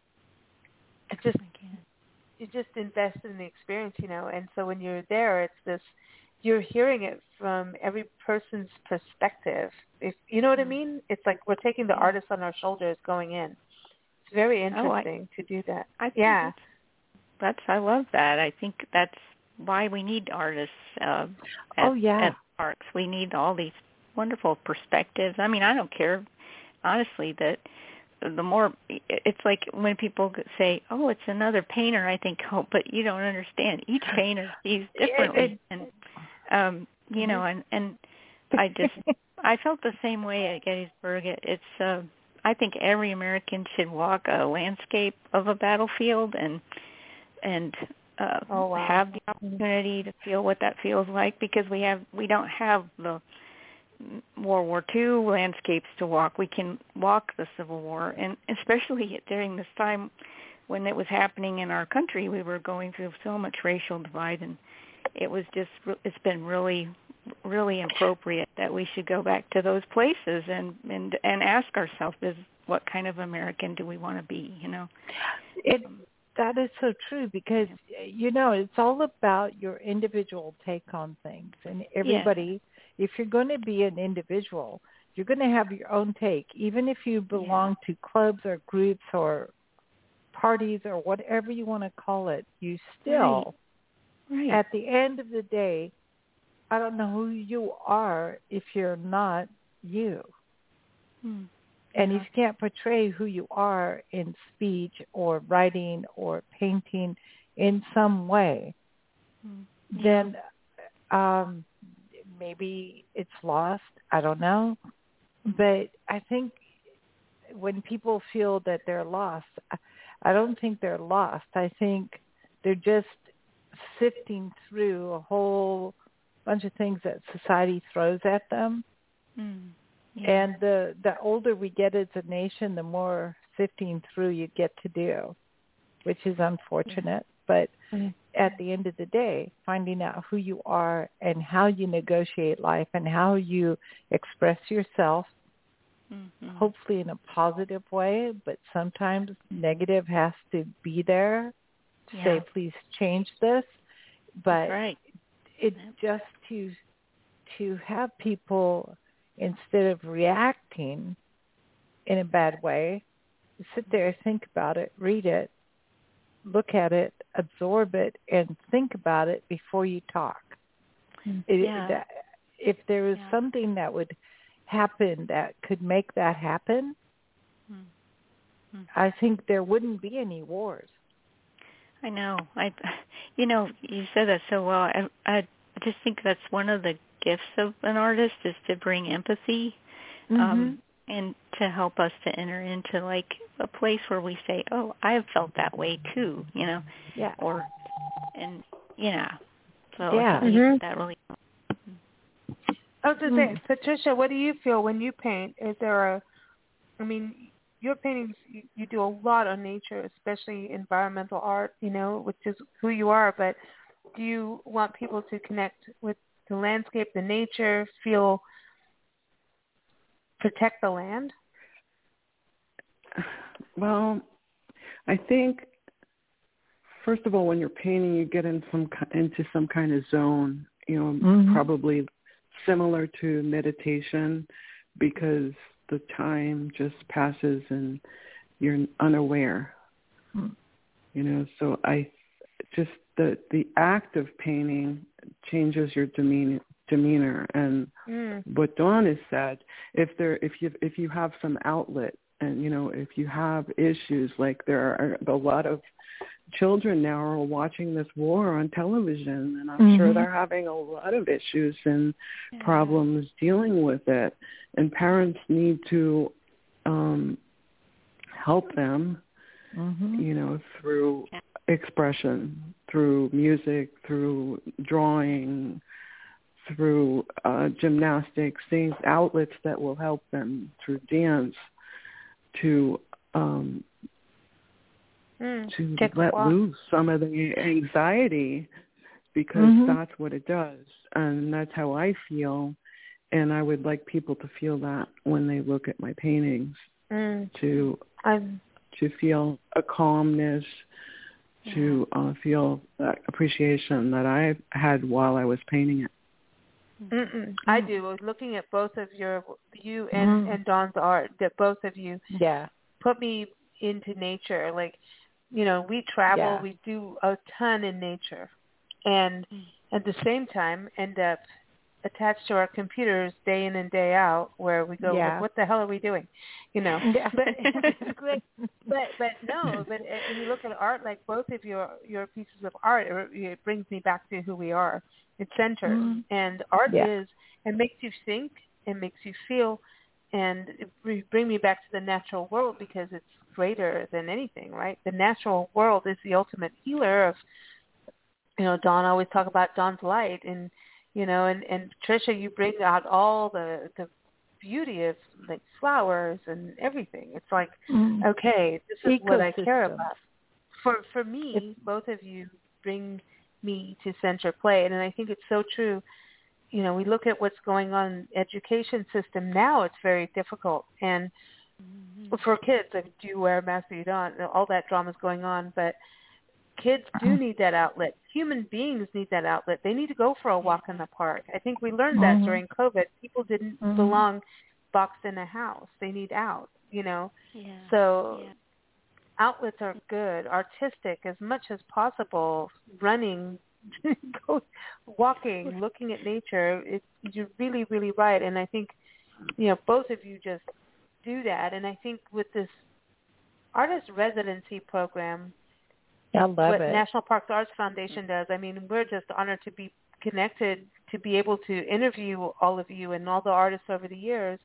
it just you just invest in the experience, you know. And so when you're there, it's this you're hearing it from every person's perspective. If you know what I mean, it's like we're taking the artist on our shoulders going in. It's very interesting oh, I, to do that. I yeah, that's, that's I love that. I think that's why we need artists. Uh, at, oh yeah. At parks. We need all these wonderful perspectives. I mean, I don't care, honestly, that the more, it's like when people say, oh, it's another painter, I think, oh, but you don't understand. Each painter sees differently. And, um, you know, and, and I just, I felt the same way at Gettysburg. It, it's, uh, I think every American should walk a landscape of a battlefield and, and, Uh, oh, wow. have the opportunity to feel what that feels like, because we have we don't have the World War Two landscapes to walk. We can walk the Civil War, and especially during this time when it was happening in our country, we were going through so much racial divide, and it was just it's been really really appropriate that we should go back to those places and and and ask ourselves, is what kind of American do we want to be? You know, it. That is so true, because, you know, it's all about your individual take on things. And everybody, yeah. if you're going to be an individual, you're going to have your own take. Even if you belong yeah. to clubs or groups or parties or whatever you want to call it, you still, right. Right. at the end of the day, I don't know who you are if you're not you. Hmm. And if you can't portray who you are in speech or writing or painting in some way, yeah. then um, maybe it's lost. I don't know. But I think when people feel that they're lost, I don't think they're lost. I think they're just sifting through a whole bunch of things that society throws at them. Mm. Yeah. And the, the older we get as a nation, the more sifting through you get to do, which is unfortunate. Yeah. But mm-hmm. at the end of the day, finding out who you are and how you negotiate life and how you express yourself, mm-hmm. hopefully in a positive way, but sometimes negative has to be there to yeah. say, please change this. But right. it's just to to have people, instead of reacting in a bad way, sit there, think about it, read it, look at it, absorb it, and think about it before you talk. Yeah. It, that, if there was yeah. something that would happen that could make that happen, mm-hmm. I think there wouldn't be any wars. I know. I, you know, you said that so well. I, I just think that's one of the gifts of an artist is to bring empathy, Mm-hmm. um, and to help us to enter into like a place where we say, "Oh, I have felt that way too," you know, yeah, or and yeah. So yeah. I think Mm-hmm. that really. I was just saying, Patricia, what do you feel when you paint? Is there a, I mean, your paintings, you, you do a lot on nature, especially environmental art, you know, which is who you are, but do you want people to connect with the landscape, the nature, feel, protect the land? Well, I think, first of all, when you're painting, you get in some into some kind of zone, you know, mm-hmm. probably similar to meditation, because the time just passes and you're unaware, mm. you know. So I just the the act of painting changes your demeanor demeanor and mm. what Dawn has said, if there if you if you have some outlet, and you know, if you have issues, like there are a lot of children now are watching this war on television, and I'm mm-hmm. sure they're having a lot of issues and Yeah. problems dealing with it, and parents need to um, help them, Mm-hmm. you know, through expression, through music, through drawing, through uh, gymnastics, things, outlets that will help them, through dance, to um, Mm. to Take a let walk. loose some of the anxiety, because mm-hmm. that's what it does, and that's how I feel, and I would like people to feel that when they look at my paintings, Mm. to I'm, to feel a calmness, Yeah. to uh, feel that appreciation that I had while I was painting it. Mm-mm. I do. Looking at both of your, you and, Mm. and Dawn's art, that both of you yeah, put me into nature. Like, you know, we travel, yeah. we do a ton in nature, and at the same time end up attached to our computers day in and day out, where we go, Yeah. like, what the hell are we doing? You know, Yeah. but, but but no, but when you look at art, like both of your your pieces of art, it, it brings me back to who we are. It's centered, Mm. and art Yeah. is, it makes you think, it makes you feel, and it bring me back to the natural world, because it's greater than anything, right? The natural world is the ultimate healer of, you know, Dawn always talk about Dawn's light, and, you know, and, and Tricia, you bring out all the, the beauty of like flowers and everything. It's like, Mm. okay, this is what I care Ecosystem. about. For, for me, It's, both of you bring me to center play, and I think it's so true. You know, we look at what's going on in the education system now, it's very difficult. And Mm-hmm. for kids, like, do you wear a mask or you don't? All that drama is going on. But kids do need that outlet. Human beings need that outlet. They need to go for a walk in the park. I think we learned that mm-hmm. during COVID. People didn't Mm-hmm. belong boxed in a house. They need out, you know. Yeah. So Yeah. outlets are good, artistic as much as possible, running, go, walking, looking at nature. It, you're really, really right. And I think, you know, both of you just do that. And I think with this artist residency program, I love what it. National Parks Arts Foundation does, I mean, we're just honored to be connected, to be able to interview all of you and all the artists over the years.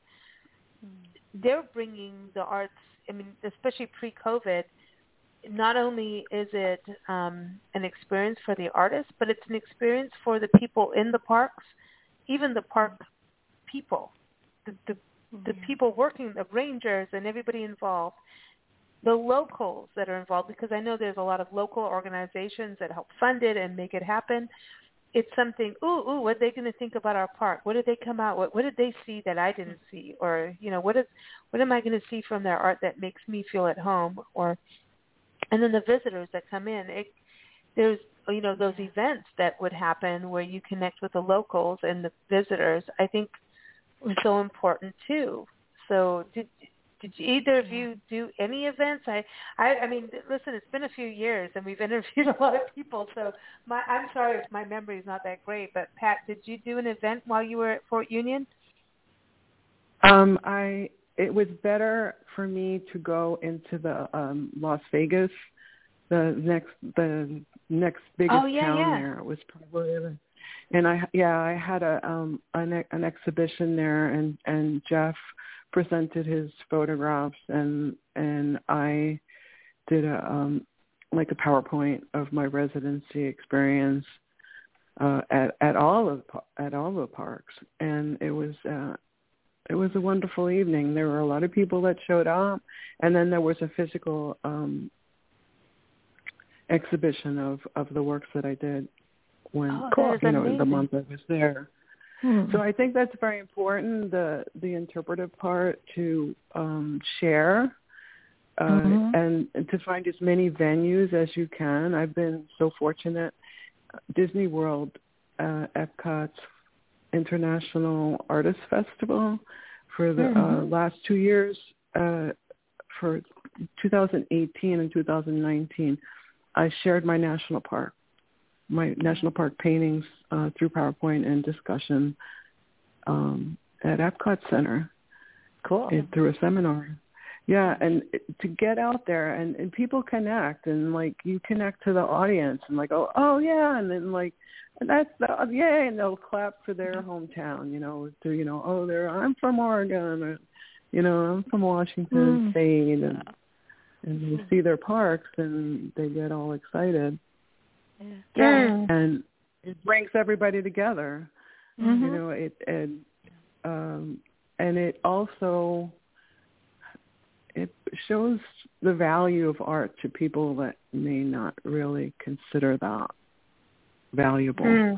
They're bringing the arts, I mean, especially pre-COVID, not only is it um, an experience for the artists, but it's an experience for the people in the parks, even the park people, the, the, the Yeah. people working, the rangers and everybody involved, the locals that are involved, because I know there's a lot of local organizations that help fund it and make it happen. It's something, ooh, ooh, what are they going to think about our park? What did they come out with? What did they see that I didn't see? Or, you know, what is, what am I going to see from their art that makes me feel at home? Or, and then the visitors that come in, it, there's, you know, those events that would happen where you connect with the locals and the visitors, I think was so important too. So do, Did you, either of you do any events? I, I, I mean, listen, it's been a few years, and we've interviewed a lot of people. So, my, I'm sorry if my memory is not that great. But Pat, did you do an event while you were at Fort Union? Um, I. It was better for me to go into the um, Las Vegas, the next, the next biggest oh, yeah, town yeah. there. It was probably, and I, yeah, I had a um, an, an exhibition there, and and Jeff presented his photographs, and and I did a um, like a PowerPoint of my residency experience uh, at at all of at all the parks, and it was uh, it was a wonderful evening. There were a lot of people that showed up, and then there was a physical um, exhibition of, of the works that I did when oh, cool. you know amazing. the month I was there. So I think that's very important, the the interpretive part, to um, share uh, mm-hmm. and, and to find as many venues as you can. I've been so fortunate. Disney World, uh, Epcot's International Artists Festival for the mm-hmm. uh, last two years, uh, for two thousand eighteen and two thousand nineteen, I shared my national park. my national park paintings uh, through PowerPoint and discussion um, at Epcot Center. Cool. And through a seminar. Yeah, and to get out there and, and people connect, and like you connect to the audience and like, oh, oh yeah, and then like, that's the, yay, and they'll clap for their hometown, you know, to, you know, oh, they're, I'm from Oregon, or, you know, I'm from Washington mm. State, and, and they see their parks and they get all excited. Yeah. And it brings everybody together. Mm-hmm. You know, it and um, and it also it shows the value of art to people that may not really consider that valuable. Mm.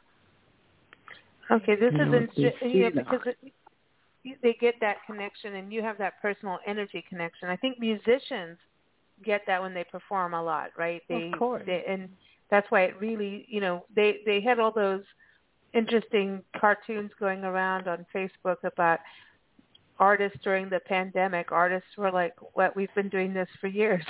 Okay, this you is know, interesting, you know, that. because it, they get that connection, and you have that personal energy connection. I think musicians get that when they perform a lot, right? They, of course. They, and that's why it really, you know, they, they had all those interesting cartoons going around on Facebook about artists during the pandemic. Artists were like, "What? We've been doing this for years.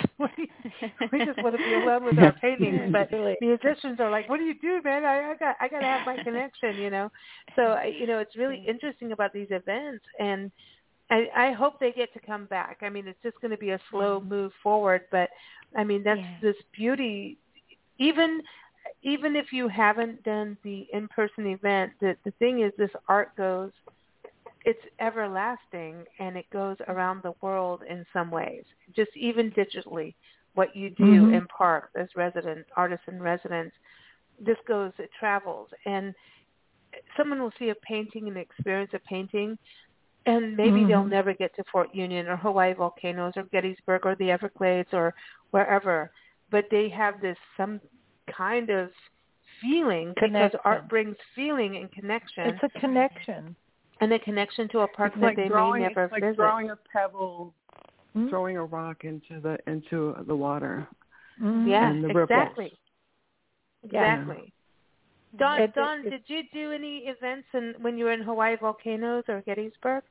We just want to be alone with our paintings." But musicians are like, "What do you do, man? I, I got, I got to have my connection," you know. So, you know, it's really interesting about these events, and I, I hope they get to come back. I mean, it's just going to be a slow move forward, but I mean, that's yeah. this beauty. Even even if you haven't done the in-person event, the, the thing is this art goes, it's everlasting, and it goes around the world in some ways, just even digitally. What you do mm-hmm. in parks as resident, artists in residence, this goes, it travels. And someone will see a painting and experience a painting, and maybe mm-hmm. they'll never get to Fort Union or Hawaii volcanoes or Gettysburg or the Everglades or wherever, but they have this some kind of feeling connection. Because art brings feeling and connection. It's a connection. And a connection to a park it's that like they throwing, may never it's like visit. throwing a pebble, mm-hmm. throwing a rock into the into the water. Mm-hmm. Yeah, and the exactly. Ripples. Exactly. Yeah. Dawn, it, Dawn it, did you do any events in, when you were in Hawaii volcanoes or Gettysburg?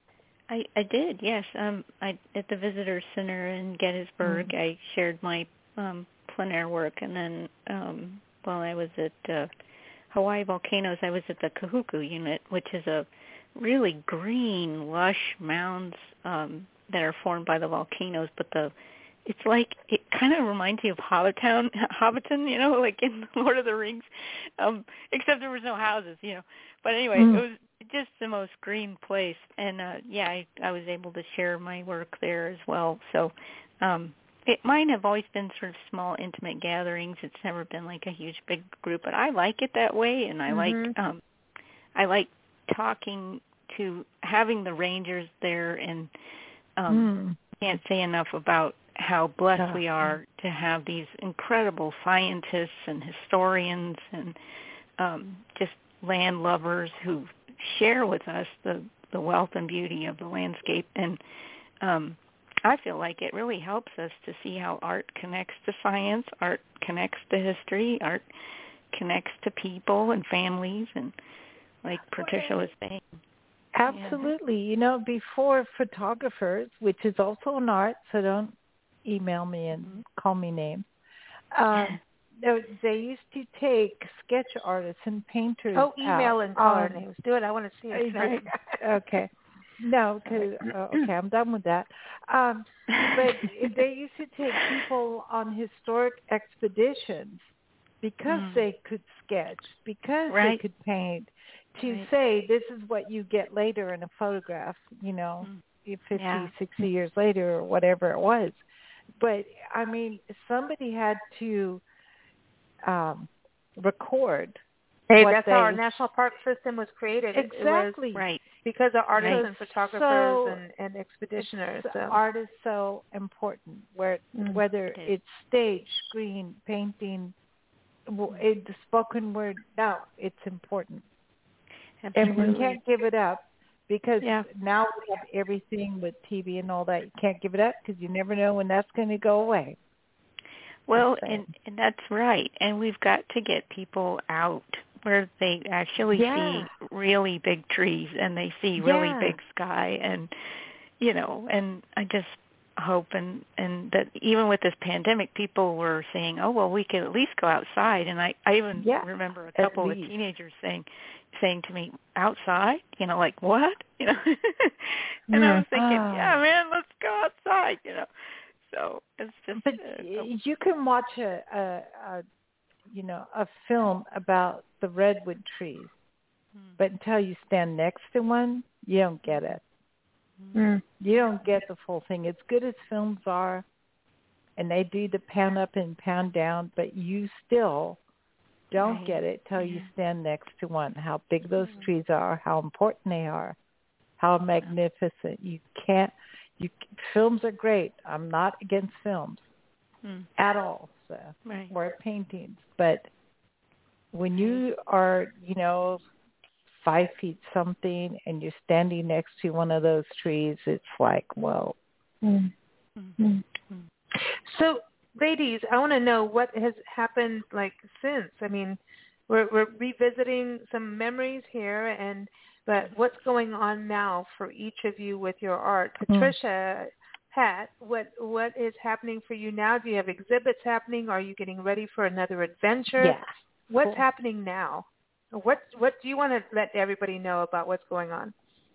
I, I did, yes. Um, I at the Visitor Center in Gettysburg, mm-hmm. I shared my um, plein air work, and then um, while I was at uh, Hawaii volcanoes, I was at the Kahuku unit, which is a really green, lush mounds um, that are formed by the volcanoes. But the it's like it kind of reminds me of Hobbiton, Hobbiton, you know, like in Lord of the Rings, um, except there was no houses, you know. But anyway, mm. it was just the most green place, and uh, yeah, I, I was able to share my work there as well. So um, it mine have always been sort of small, intimate gatherings. It's never been like a huge, big group, but I like it that way, and I mm-hmm. like um, I like talking to having the rangers there, and um, mm. can't say enough about how blessed yeah. we are to have these incredible scientists and historians and um, just land lovers who share with us the, the wealth and beauty of the landscape. And um, I feel like it really helps us to see how art connects to science, art connects to history, art connects to people and families, and like Patricia was saying. Absolutely. You know, before photographers, which is also an art, so don't email me and mm-hmm. call me names. Um, they used to take sketch artists and painters. Oh, email out and call on, our names. Do it. I want to see it. Right. Okay. No, because uh, okay, I'm done with that. Um, but they used to take people on historic expeditions because mm. they could sketch, because right. they could paint, to right. say this is what you get later in a photograph. You know, mm. fifty, yeah. sixty years later, or whatever it was. But I mean, somebody had to um, record. Hey, what that's they, how our national park system was created. Exactly. It was right. Because of artists right. and photographers so, and, and expeditioners. So. So. Art is so important, where, mm. whether it it's stage, screen, painting, it, the spoken word, no, it's important. Absolutely. And we can't give it up. Because yeah. now we have everything with T V and all that. You can't give it up because you never know when that's going to go away. Well, and, and that's right. And we've got to get people out where they actually yeah. see really big trees and they see really yeah. big sky. And, you know, and I just hope and, and that even with this pandemic, people were saying, oh, well, we could at least go outside. And I, I even yeah, remember a couple of teenagers saying, saying to me, outside? You know, like, what? You know, and yeah. I was thinking, oh. yeah, man, let's go outside, you know. So it's just... But uh, you can watch a, a, a, you know, a film about the redwood trees, hmm. but until you stand next to one, you don't get it. Mm. You don't get the full thing. As good as films are, and they do the pan up and pan down, but you still... don't right. get it till yeah. you stand next to one, how big those mm. trees are, how important they are, how magnificent. You can't, you films are great. I'm not against films mm. at all, so, right. or paintings. But when you are, you know, five feet something and you're standing next to one of those trees, it's like, whoa. Mm. Mm. Mm. So, ladies, I want to know what has happened like since. I mean, we're we're revisiting some memories here, and but what's going on now for each of you with your art? Patricia, mm. Pat, what what is happening for you now? Do you have exhibits happening? Are you getting ready for another adventure? Yeah. What's cool. happening now? What what do you want to let everybody know about what's going on?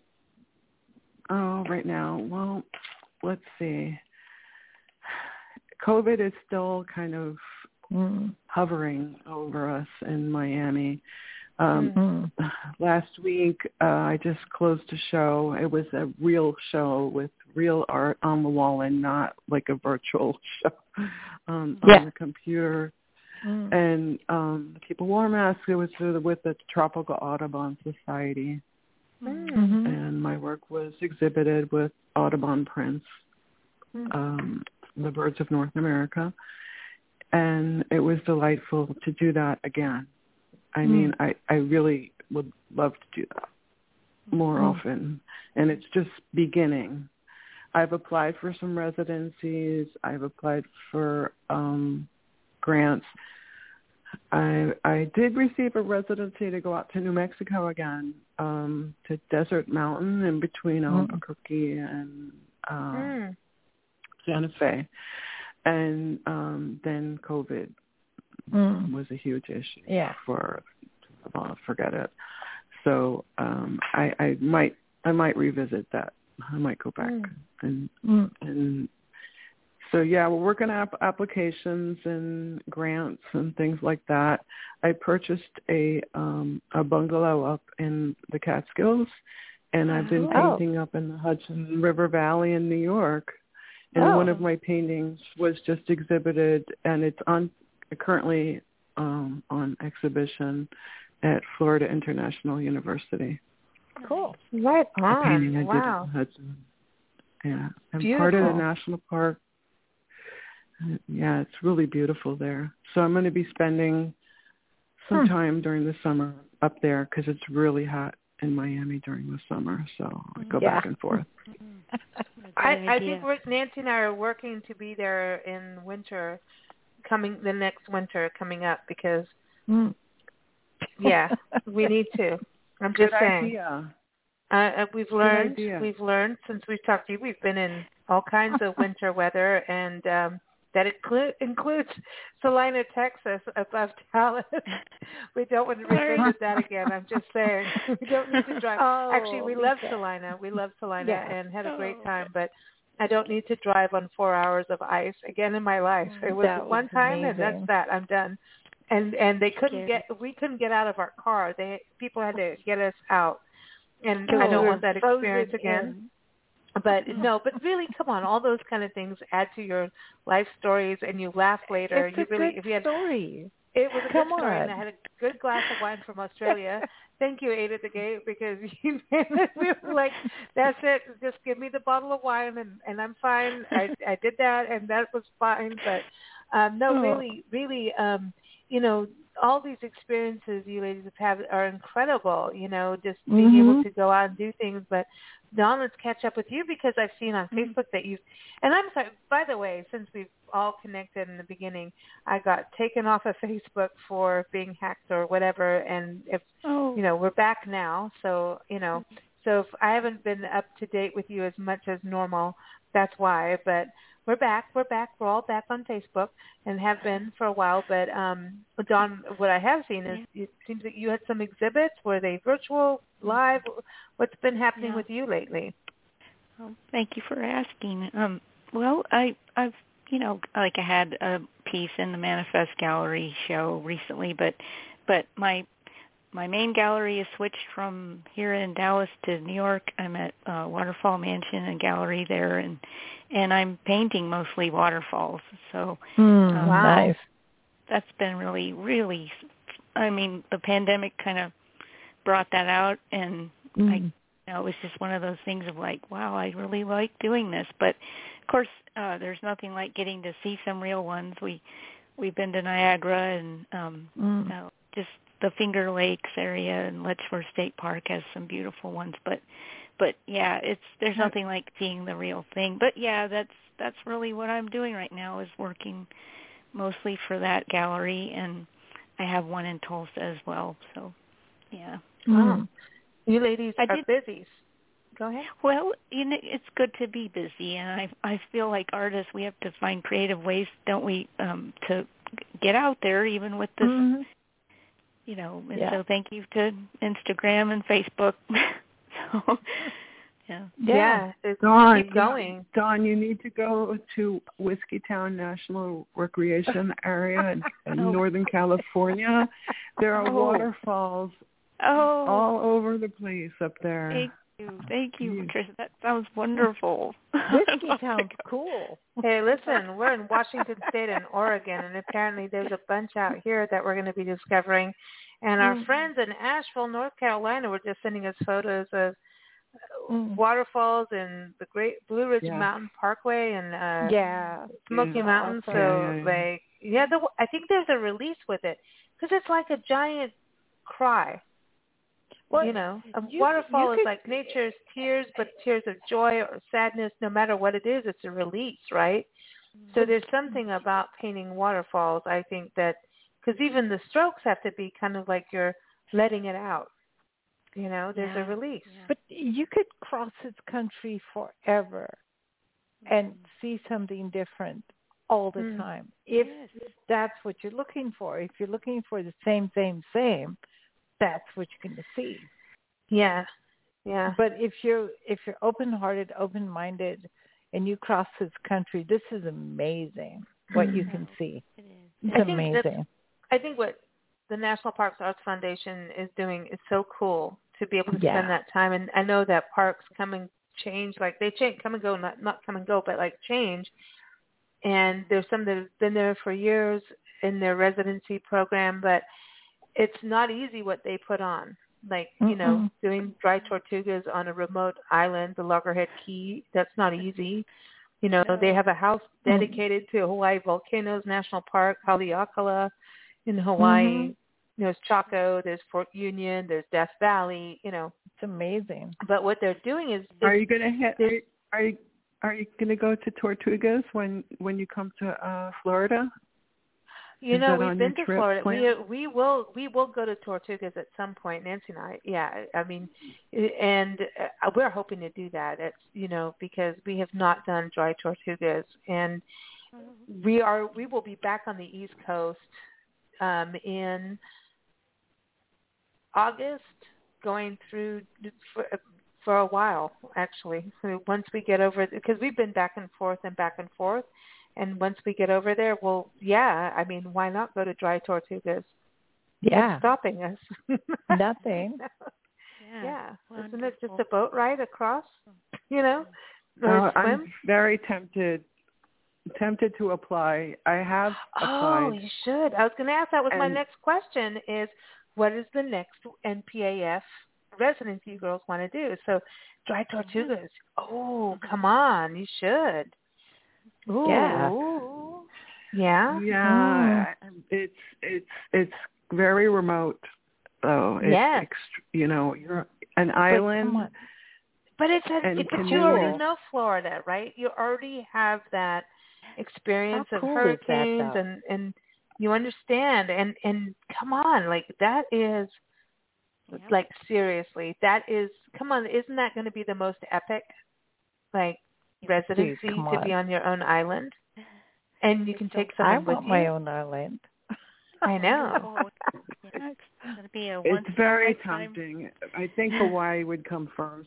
Oh, right now, well, let's see. COVID is still kind of mm. hovering over us in Miami. Um, mm. Last week, uh, I just closed a show. It was a real show with real art on the wall and not like a virtual show um, yeah. on the computer. Mm. And um, people wore masks. It was with the Tropical Audubon Society. Mm-hmm. And my work was exhibited with Audubon prints. Mm. Um, the birds of North America, and it was delightful to do that again. I mm. mean, I, I really would love to do that more mm. often, and it's just beginning. I've applied for some residencies. I've applied for um, grants. I I did receive a residency to go out to New Mexico again, um, to Desert Mountain in between mm. Albuquerque and uh, mm. Santa Fe, and um, then COVID mm. was a huge issue. Yeah. For uh, forget it. So um, I, I might I might revisit that. I might go back mm. and mm. and so yeah, we're working on applications and grants and things like that. I purchased a um, a bungalow up in the Catskills, and I've been oh. painting up in the Hudson River Valley in New York. And oh. one of my paintings was just exhibited, and it's on currently um, on exhibition at Florida International University. Cool. Right on. The painting I wow. did in Hudson. Yeah. I'm beautiful. part of the national park. Yeah, it's really beautiful there. So I'm going to be spending some hmm. time during the summer up there because it's really hot in Miami during the summer. So I go yeah. back and forth. I, I think we're, Nancy and I are working to be there in winter, coming the next winter coming up because, mm. yeah, we need to. I'm Good just saying. idea. Uh, we've learned, idea. we've learned since we've talked to you, we've been in all kinds of winter weather, and um, that inclu- includes Salina, Texas, above Dallas. We don't want to revisit that again. I'm just saying. We don't need to drive. Oh, Actually, we love okay. Salina. We love Salina Yeah. and had a great Oh. time, but I don't need to drive on four hours of ice again in my life. It was, That was one time, and amazing. that's that. I'm done. And and they couldn't Scary. get, we couldn't get out of our car. They people had to get us out. And Oh, I don't we're want that experience frozen again. But no, but really, come on, all those kind of things add to your life stories, and you laugh later. It's you a really, good if you had, story. it was a Come good story, on. and I had a good glass of wine from Australia. Thank you, Eight at the Gate, because you we were like, that's it. Just give me the bottle of wine, and and I'm fine. I I did that, and that was fine. But um, no, Oh. really, really, um, you know, all these experiences you ladies have had are incredible. You know, just being Mhm. able to go out and do things, but. Dawn, let's catch up with you because I've seen on Facebook that you've, and I'm sorry, by the way, since we've all connected in the beginning, I got taken off of Facebook for being hacked or whatever, and if, Oh. you know, we're back now, so, you know, so if I haven't been up to date with you as much as normal, that's why, but we're back, we're back, we're all back on Facebook and have been for a while, but um, Dawn, what I have seen is Yeah. it seems that you had some exhibits. Were they virtual, live? What's been happening Yeah. with you lately? Well, thank you for asking. Um, well, I, I've, you know, like I had a piece in the Manifest Gallery show recently, but, but my, my main gallery is switched from here in Dallas to New York. I'm at uh, Waterfall Mansion and Gallery there, and, and I'm painting mostly waterfalls. So, Mm, um, wow. Nice. that's been really, really. I mean, the pandemic kind of brought that out, and Mm. I. You know, it was just one of those things of like, wow, I really like doing this. But of course, uh, there's nothing like getting to see some real ones. We we've been to Niagara and um, Mm. uh, just the Finger Lakes area, and Letchworth State Park has some beautiful ones. But but yeah, it's there's nothing like seeing the real thing. But yeah, that's that's really what I'm doing right now is working mostly for that gallery, and I have one in Tulsa as well. So yeah. Wow. Mm. You ladies I are did- busy. Go ahead. Well, you know, it's good to be busy, and I I feel like artists, we have to find creative ways, don't we, um, to get out there, even with this, Mhm. you know. And Yeah. so, thank you to Instagram and Facebook. So, yeah. Yeah, it's, Dawn, keep going. Dawn, you need to go to Whiskeytown National Recreation Area in, in Oh. Northern California. There are Oh. waterfalls Oh, all over the place up there. thank you, thank you, Yes. Patricia. That sounds wonderful. Whiskey sounds cool. Hey, listen, we're in Washington State and Oregon, and apparently there's a bunch out here that we're going to be discovering. And our Mm. friends in Asheville, North Carolina, were just sending us photos of Mm. waterfalls in the Great Blue Ridge Yeah. Mountain Parkway and uh, Yeah. Smoky Yeah. Mountains. Awesome. So, Yeah, yeah, yeah. like, yeah, the, I think there's a release with it because it's like a giant cry. Well, you know, a you- waterfall you is could- like nature's tears, but tears of joy or sadness, no matter what it is, it's a release, right? So there's something about painting waterfalls, I think, that, because even the strokes have to be kind of like you're letting it out. You know, there's Yeah. a release. Yeah. But you could cross this country forever and see something different all the Mm. time. If Yes. that's what you're looking for. If you're looking for the same, same, same, that's what you're going to see. Yeah, yeah. But if you're if you're open-hearted, open-minded, and you cross this country, this is amazing what you can see. It is. It's I think that's- amazing. I think what the National Parks Arts Foundation is doing is so cool to be able to Yeah. spend that time. And I know that parks come and change, like they change, come and go, not not come and go, but like change. And there's some that have been there for years in their residency program, but it's not easy what they put on. Like, you know, Mm-mm. doing dry tortugas on a remote island, the Loggerhead Key, that's not easy. You know, they have a house dedicated to Hawaii Volcanoes National Park, Haleakala in Hawaii. Mhm. There's Chaco, there's Fort Union, there's Death Valley, you know. It's amazing. But what they're doing is, Are is you gonna hit? there's- Are you are you gonna go to Tortugas when when you come to uh, Florida? You Is know, that we've on been your to trip Florida. plan? We we will we will go to Tortugas at some point, Nancy and I. Yeah, I mean, and uh, we're hoping to do that. It's you know because we have not done dry Tortugas, and we are we will be back on the East Coast um, in August, going through for, for a while actually. So once we get over, because we've been back and forth and back and forth. And once we get over there, well, yeah, I mean, why not go to Dry Tortugas? Yeah. What's stopping us? Nothing. Yeah. yeah. Wonderful. Isn't it just a boat ride across, you know, or Oh, swim? I'm very tempted tempted to apply. I have applied. Oh, you should. I was going to ask, that was and, my next question is, what is the next N P A F residency you girls want to do? So Dry Tortugas. Oh, come on. You should. Ooh. Yeah. Yeah. Yeah. Mm. It's it's it's very remote, though. It's yes. ext- you know, you're an but island. But it's a, and it, but canoe. you already know Florida, right? You already have that experience How of cool hurricanes, is that, and and you understand. And and come on, like that is Yep. like seriously, that is come on. Isn't that going to be the most epic, like? residency Dude, to be on your own island, and you can take someone I with want you. my own island. I know. Yeah, it's going to be a It's very time. tempting. I think Hawaii would come first.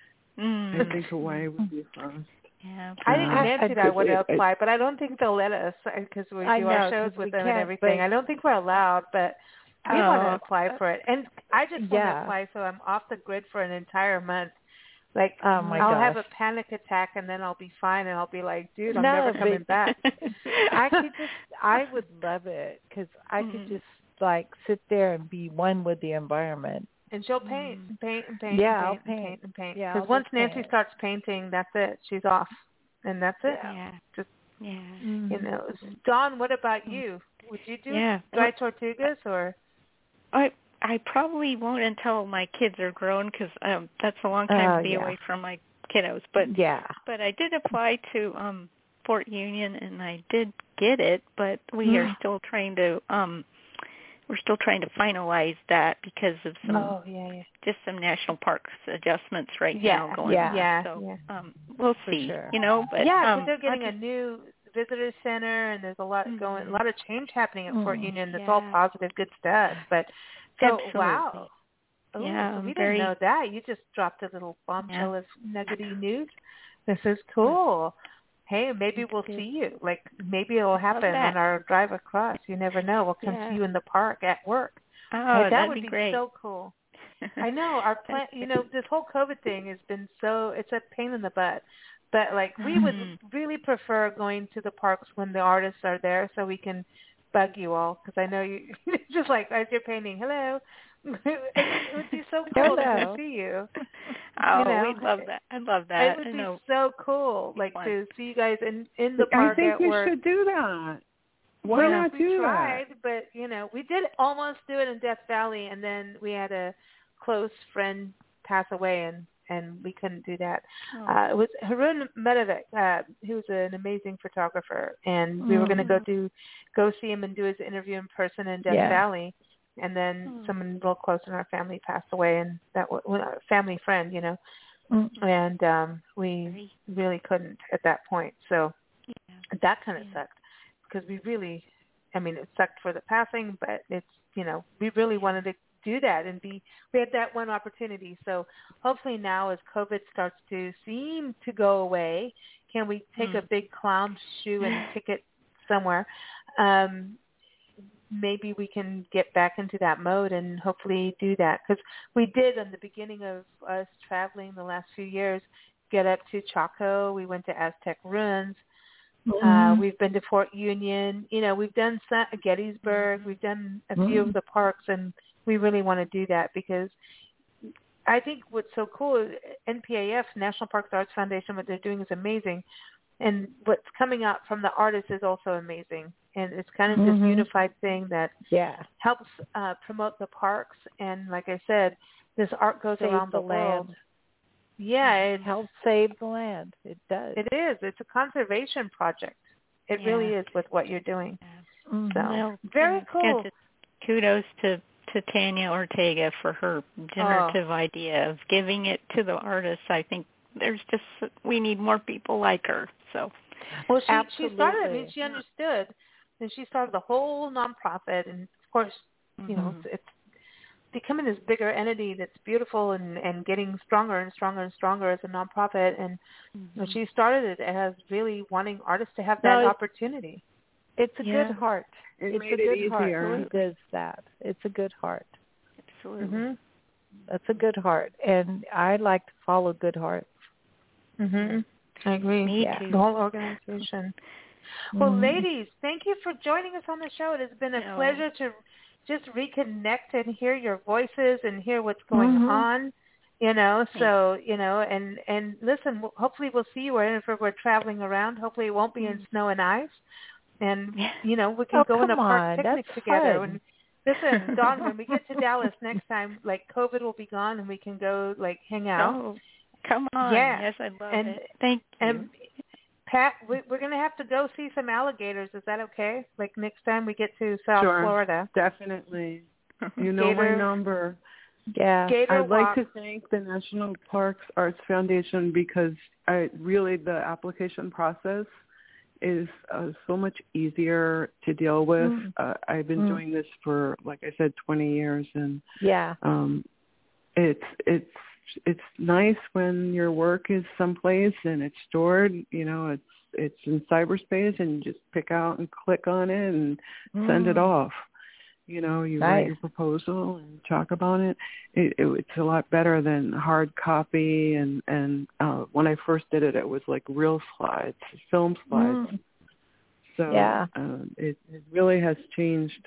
Mm. I think Hawaii would be first. Yeah. I think Uh, Nancy and I would it- apply, but I don't think they'll let us because we I do know, our shows 'cause with we them and can't, everything. but- I don't think we're allowed, but we want to Oh, apply for it. And I just want to yeah. apply so I'm off the grid for an entire month. Like, Oh my I'll gosh. have a panic attack and then I'll be fine and I'll be like, dude, I'm No, never but- coming back. I could just, I would love it because I could Mhm. just like sit there and be one with the environment. And she'll paint and paint and paint Yeah, I'll and paint, and paint. paint and paint. Yeah, Because I'll once just Nancy paint. starts painting, that's it. She's off. And that's it. Yeah. Just, Yeah. Mm-hmm. you know. Dawn, what about you? Would you do Yeah. Dry Tortugas or? I I probably won't until my kids are grown because um, that's a long time Oh, to be yeah. away from my kiddos. But Yeah. but I did apply to um, Fort Union and I did get it, but we are still trying to um, we're still trying to finalize that because of some Oh, yeah, yeah. just some national parks adjustments right Yeah, now going yeah, on. yeah, So yeah. um, we'll For see. sure. You know, but yeah, because um, they're getting I'll a new visitor center, and there's a lot Mhm. going, a lot of change happening at Fort Mm. Union. That's Yeah. all positive, good stuff. But so, Absolutely. wow. Ooh, Yeah, so I'm we very- didn't know that. You just dropped a little bombshell Yeah. of nuggety news. This is cool. Hey, maybe It's we'll good. see you. Like maybe it'll happen that. on our drive across. You never know. We'll come Yeah. see you in the park at work. Oh, Hey, that that'd would be be great. so cool. I know our plan. You know, this whole COVID thing has been so. It's a pain in the butt. But like, we would Mhm. really prefer going to the parks when the artists are there, so we can bug you all. Because I know you just like as you're painting. Hello. It would be so cool to Hello. come see you. Oh, you know, we'd love that. I'd love that. It would I be know. so cool, like Fun. to see you guys in in the I park think at we work. should do that. Why Well, not we do tried, that? but you know, we did almost do it in Death Valley, and then we had a close friend pass away, and and we couldn't do that. Oh. Uh, it was Harun Medovic, uh, who was an amazing photographer, and we were going to go do go see him and do his interview in person in Death Yeah. Valley, and then Oh. someone real close in our family passed away, and that was well, a family friend, you know, Mm. and um, we really couldn't at that point. So Yeah. that kind of Yeah. sucked because we really, I mean, it sucked for the passing, but it's, you know, we really wanted to do that and be, we had that one opportunity. So hopefully now as COVID starts to seem to go away, can we take Mm. a big clown shoe and kick it somewhere? Um, maybe we can get back into that mode and hopefully do that. Because we did in the beginning of us traveling the last few years, get up to Chaco. We went to Aztec ruins. Uh, we've been to Fort Union. You know, we've done some, Gettysburg. We've done a few of the parks, and we really want to do that because I think what's so cool is N P A F, National Parks Arts Foundation, what they're doing is amazing. And what's coming out from the artists is also amazing. And it's kind of Mhm. this unified thing that Yeah. helps uh, promote the parks. And like I said, this art goes Save around the, the land. world. Yeah, It it helps save the land. It does. It is. It's a conservation project. It Yeah. really is with what you're doing. So well, very cool. To, kudos to, to Tanya Ortega for her generative oh. idea of giving it to the artists. I think there's just, we need more people like her. So, well, she Absolutely. she started. I mean, she understood, and she started the whole nonprofit. And of course, you mm-hmm. know, it's, it's becoming this bigger entity that's beautiful and, and getting stronger and stronger and stronger as a nonprofit. And mm-hmm. she started it as really wanting artists to have that no, opportunity. It's a yeah. good heart. It it's made a good it easier. heart. Who does that? It's a good heart. Absolutely. Mm-hmm. That's a good heart, and I like to follow good hearts. Mhm. I agree. Me yeah. too. The whole organization. Mm-hmm. Well, ladies, thank you for joining us on the show. It has been a no. pleasure to just reconnect and hear your voices and hear what's going mm-hmm. on. You know, so, you know, and, and listen, hopefully we'll see you wherever we're traveling around. Hopefully it won't be in snow and ice. And, you know, we can oh, go on a park on. picnic That's together. Fun. And listen, Dawn, when we get to Dallas next time, like COVID will be gone and we can go, like, hang out. Oh, come on. Yeah. Yes, I'd love and, it. Thank you. And Pat, we, we're going to have to go see some alligators. Is that okay? Like next time we get to South sure, Florida. Definitely. You know Gator, my number. Yeah. Gator I'd walk. like to thank the National Parks Arts Foundation because I really the application process is uh, so much easier to deal with. Mm. Uh, I've been mm. doing this for, like I said, twenty years, and yeah, um, it's it's it's nice when your work is someplace and it's stored. You know, it's it's in cyberspace, and you just pick out and click on it and mm. send it off. You know, you nice. write your proposal and talk about it. It, it. It's a lot better than hard copy. And, and uh, when I first did it, it was like real slides, film slides. Mm. So yeah. um, it, it really has changed,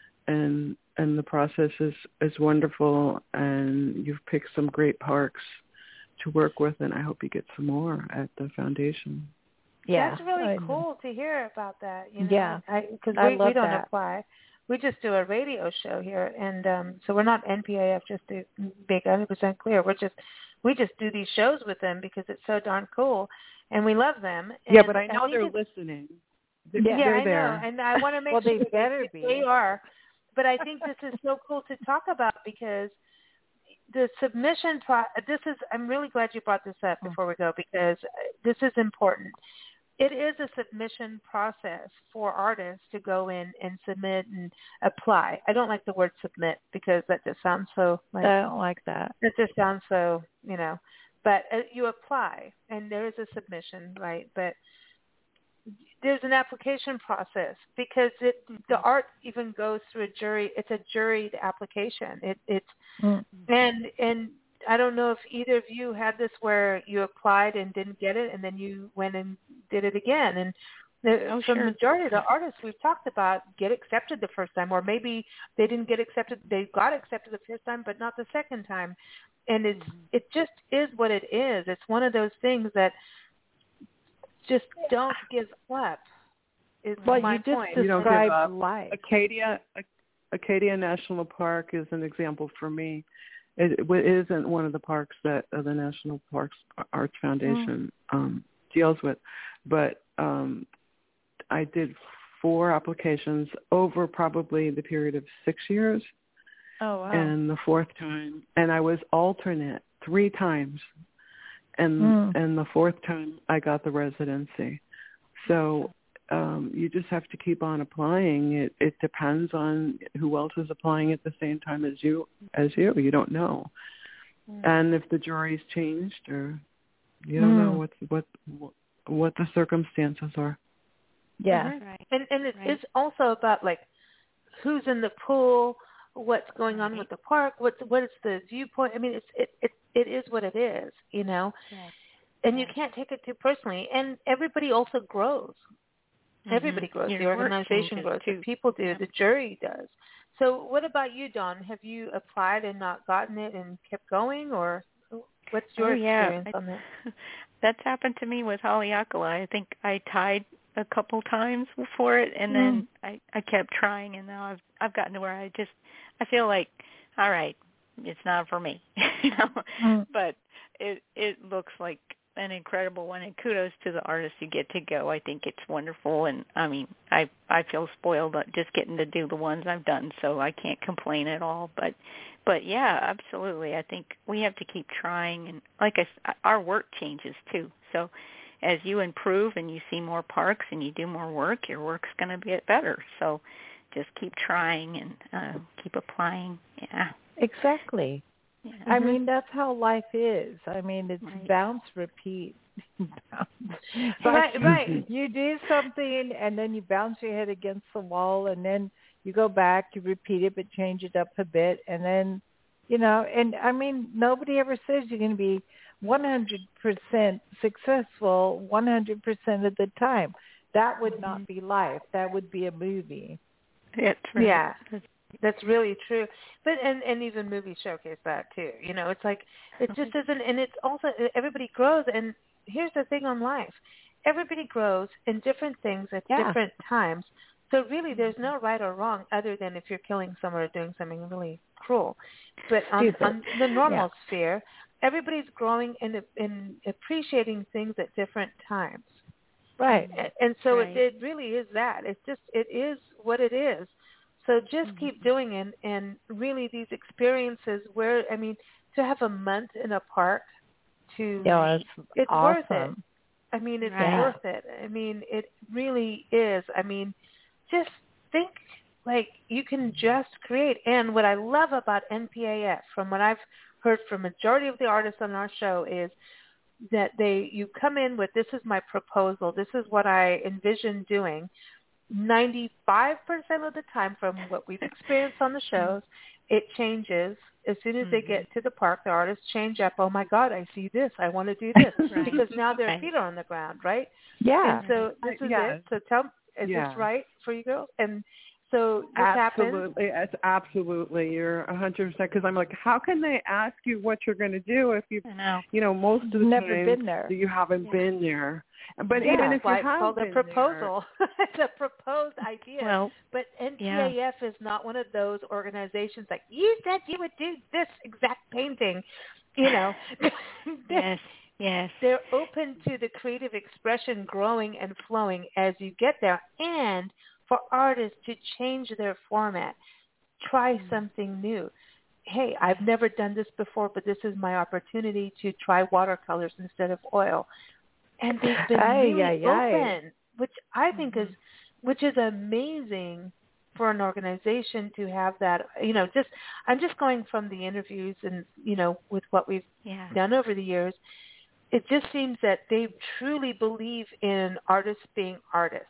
and and the process is, is wonderful. And you've picked some great parks to work with, and I hope you get some more at the foundation. Yeah, that's really cool to hear about that. You know? Yeah, because we, we don't that. apply. We just do a radio show here, and um, so we're not N P A F, just to make one hundred percent clear. We're just we just do these shows with them because it's so darn cool, and we love them. And yeah, but I know I they're listening. They're, yeah, they're I there. know, and I want to make well, sure they better they, be. They are, but I think this is so cool to talk about because the submission pro. This is. I'm really glad you brought this up before we go because this is important. It is a submission process for artists to go in and submit and apply. I don't like the word submit because that just sounds so like... I don't like that. It just sounds so, you know. But uh, you apply, and there is a submission, right? But there's an application process because it, the art even goes through a jury. It's a juried application. It, it's mm-hmm. and and... I don't know if either of you had this where you applied and didn't get it, and then you went and did it again. And the oh, sure. majority of the artists we've talked about get accepted the first time, or maybe they didn't get accepted. They got accepted the first time, but not the second time. And it's mm-hmm. it just is what it is. It's one of those things that just don't give up. Is well, my you just point. You don't give up. Life. Acadia, Acadia National Park is an example for me. It, it isn't one of the parks that uh, the National Parks Arts Foundation mm. um, deals with, but um, I did four applications over probably the period of six years. Oh, wow. And the fourth time, and I was alternate three times, and mm. and the fourth time I got the residency. So um, you just have to keep on applying. It, it depends on who else is applying at the same time as you. As you, you don't know, mm. and if the jury's changed, or you don't mm. know what what what the circumstances are. Yeah, mm-hmm. right. and and it, right. it's also about like who's in the pool, what's going on right. with the park, what's what is the viewpoint. I mean, it's it it, it is what it is, you know, right. and right. you can't take it too personally. And everybody also grows. Mm-hmm. Everybody grows. Your the organization grows. Too. The people do. Yeah. The jury does. So what about you, Dawn? Have you applied and not gotten it and kept going, or what's your oh, yeah. experience I, on that? That's happened to me with Haleakala. I think I tied a couple times for it, and then mm. I, I kept trying, and now I've I've gotten to where I just I feel like, all right, it's not for me, you know. Mm. But it it looks like an incredible one, and kudos to the artists who get to go. I think it's wonderful, and I mean, I I feel spoiled just getting to do the ones I've done, so I can't complain at all. But but yeah, absolutely. I think we have to keep trying, and like I, our work changes too. So as you improve and you see more parks and you do more work, your work's going to get better. So just keep trying and uh, keep applying. Yeah. Exactly. Yeah. I mm-hmm. mean, that's how life is. I mean, it's right. bounce, repeat. bounce. Right, right. You do something, and then you bounce your head against the wall, and then you go back, you repeat it, but change it up a bit, and then, you know, and I mean, nobody ever says you're going to be one hundred percent successful one hundred percent of the time. That would not be life. That would be a movie. That's right. Yeah. That's really true. But and, and even movies showcase that too. You know, it's like it just isn't, and it's also everybody grows. And here's the thing on life: everybody grows in different things at yeah. different times. So really, there's no right or wrong other than if you're killing someone or doing something really cruel. But on, on the normal yeah. sphere, everybody's growing and in appreciating things at different times. Right. And, and so right. it, it really is that. It's just it is what it is. So just mm-hmm. keep doing it, and really these experiences where, I mean, to have a month in a park, to yeah, it's, it's awesome. worth it. I mean, it's right. worth it. I mean, it really is. I mean, just think like you can just create. And what I love about N P A F, from what I've heard from majority of the artists on our show, is that they you come in with, this is my proposal, this is what I envision doing. ninety-five percent of the time, from what we've experienced on the shows, it changes. As soon as mm-hmm. they get to the park, the artists change up. Oh, my God, I see this. I want to do this. right. Because now their right. feet are on the ground, right? Yeah. And so this is yeah. it. So tell is yeah. this right for you girls? And so this absolutely, happens. it's absolutely. You're a hundred percent. Because I'm like, how can they ask you what you're going to do if you, know. you know, most of the never time been there. you haven't yeah. been there. But yeah, even if you it's have called been a proposal. it's a proposed idea. Well, but N P A F yeah. is not one of those organizations like, you said you would do this exact painting, you know. yes, yes. They're open to the creative expression growing and flowing as you get there, and for artists to change their format, try mm-hmm. something new. Hey, I've never done this before, but this is my opportunity to try watercolors instead of oil. And they've been aye, really aye, open, aye. which I think mm-hmm. is, which is amazing for an organization to have that. You know, just I'm just going from the interviews and, you know, with what we've yeah. done over the years. It just seems that they truly believe in artists being artists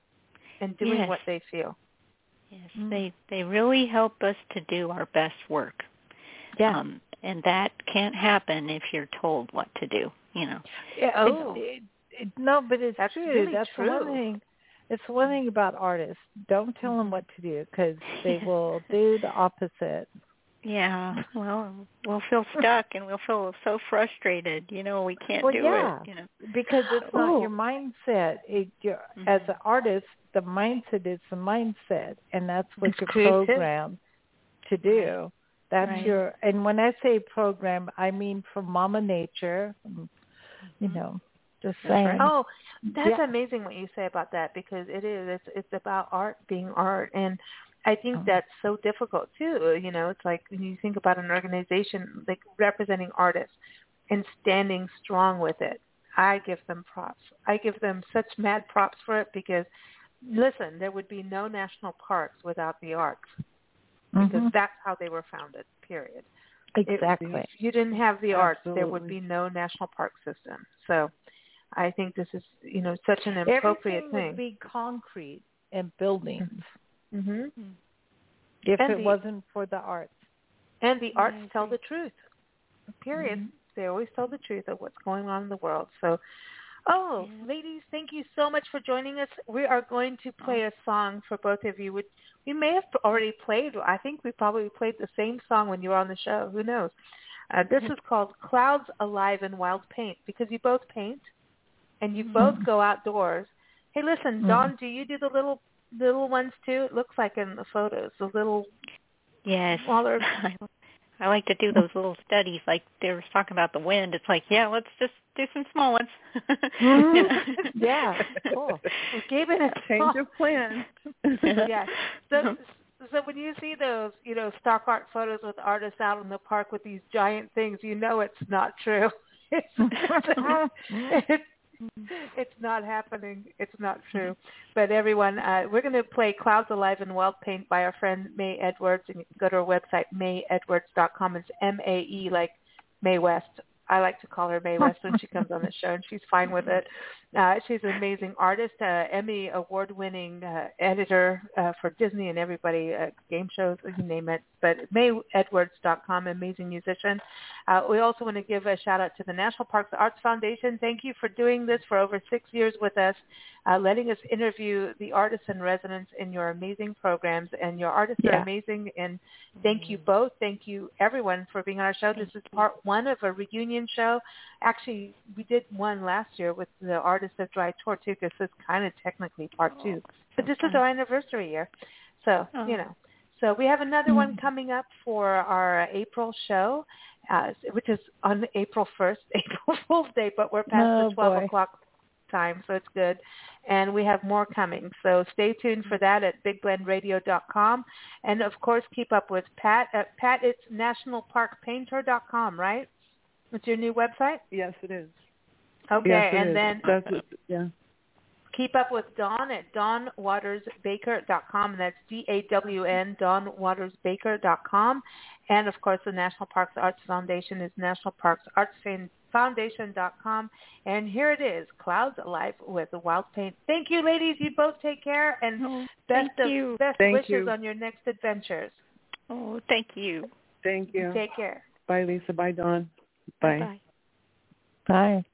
and doing yes. what they feel. Yes, mm-hmm. they they really help us to do our best work. Yeah. Um, and that can't happen if you're told what to do. You know. Yeah, oh. It, it, it, no, but it's That's true. really That's true. one thing. It's one thing about artists. Don't tell them what to do, because they will do the opposite. Yeah. Well, we'll feel stuck and we'll feel so frustrated. You know, we can't well, do yeah, it. You know, because it's not oh. your mindset. It, you're, mm-hmm. As an artist, the mindset is the mindset, and that's what it's you're creative. programmed to do. Right. That's right. your. And when I say program, I mean from Mama Nature. You know, just That's saying. right. Oh, that's yeah. amazing what you say about that, because it is. It's it's about art being art, and I think oh. that's so difficult too. You know, it's like when you think about an organization like representing artists and standing strong with it. I give them props. I give them such mad props for it, because listen, there would be no national parks without the arts, because mm-hmm. that's how they were founded. Period. Exactly. If you didn't have the arts, Absolutely. there would be no national park system. So I think this is, you know, such an appropriate Everything thing. would be concrete and buildings mm-hmm. if and it the, wasn't for the arts. And the arts tell the truth. Period. Mm-hmm. They always tell the truth of what's going on in the world. So, oh, yeah. ladies, thank you so much for joining us. We are going to play a song for both of you, which we may have already played. I think we probably played the same song when you were on the show. Who knows? Uh, this is called Clouds Alive in Wild Paint, because you both paint and you both mm-hmm. go outdoors. Hey, listen, mm-hmm. Dawn, do you do the little little ones too? It looks like in the photos, the little yes. smaller. I like to do those little studies. Like they were talking about the wind. It's like, yeah, let's just do some small ones. Mm-hmm. Yeah, cool. We're giving a Change of plan. Yeah. So, so when you see those, you know, stock art photos with artists out in the park with these giant things, you know it's not true. It's, it's, it's not happening. It's not true. But everyone, uh, we're going to play Clouds Alive in Wild Paint by our friend Mae Edwards, and you can go to her website, mae edwards dot com. It's M A E like Mae West. I like to call her Mae West when she comes on the show, and she's fine with it. Uh, she's an amazing artist, uh, Emmy award-winning uh, editor uh, for Disney and everybody, uh, game shows, you name it. But mae edwards dot com, amazing musician. Uh, we also want to give a shout-out to the National Parks Arts Foundation. Thank you for doing this for over six years with us, uh, letting us interview the artists and residents in your amazing programs. And your artists Yeah. are amazing, and thank you both. Thank you, everyone, for being on our show. This is part one of a reunion show. Actually, we did one last year with the Artists of Dry Tour, too, because this is kind of technically part two. But this is our anniversary year. So, Oh. you know. So we have another one coming up for our April show, uh, which is on April first, April Fool's Day, but we're past Oh, the twelve boy. o'clock time, so it's good. And we have more coming. So stay tuned for that at big blend radio dot com. And, of course, keep up with Pat. Uh, Pat, it's national park painter dot com, right? It's your new website? Yes, it is. Okay, yes, it and is. then That's it. Yeah. keep up with Dawn at dawn waters baker dot com, and that's D A W N, dawn waters baker dot com. And, of course, the National Parks Arts Foundation is national parks arts foundation dot com. And here it is, Clouds Alive with Wild Paint. Thank you, ladies. You both take care, and Oh, best thank of you. best Thank wishes you. on your next adventures. Oh, thank you. Thank you. Take care. Bye, Lisa. Bye, Dawn. Bye. Bye. Bye.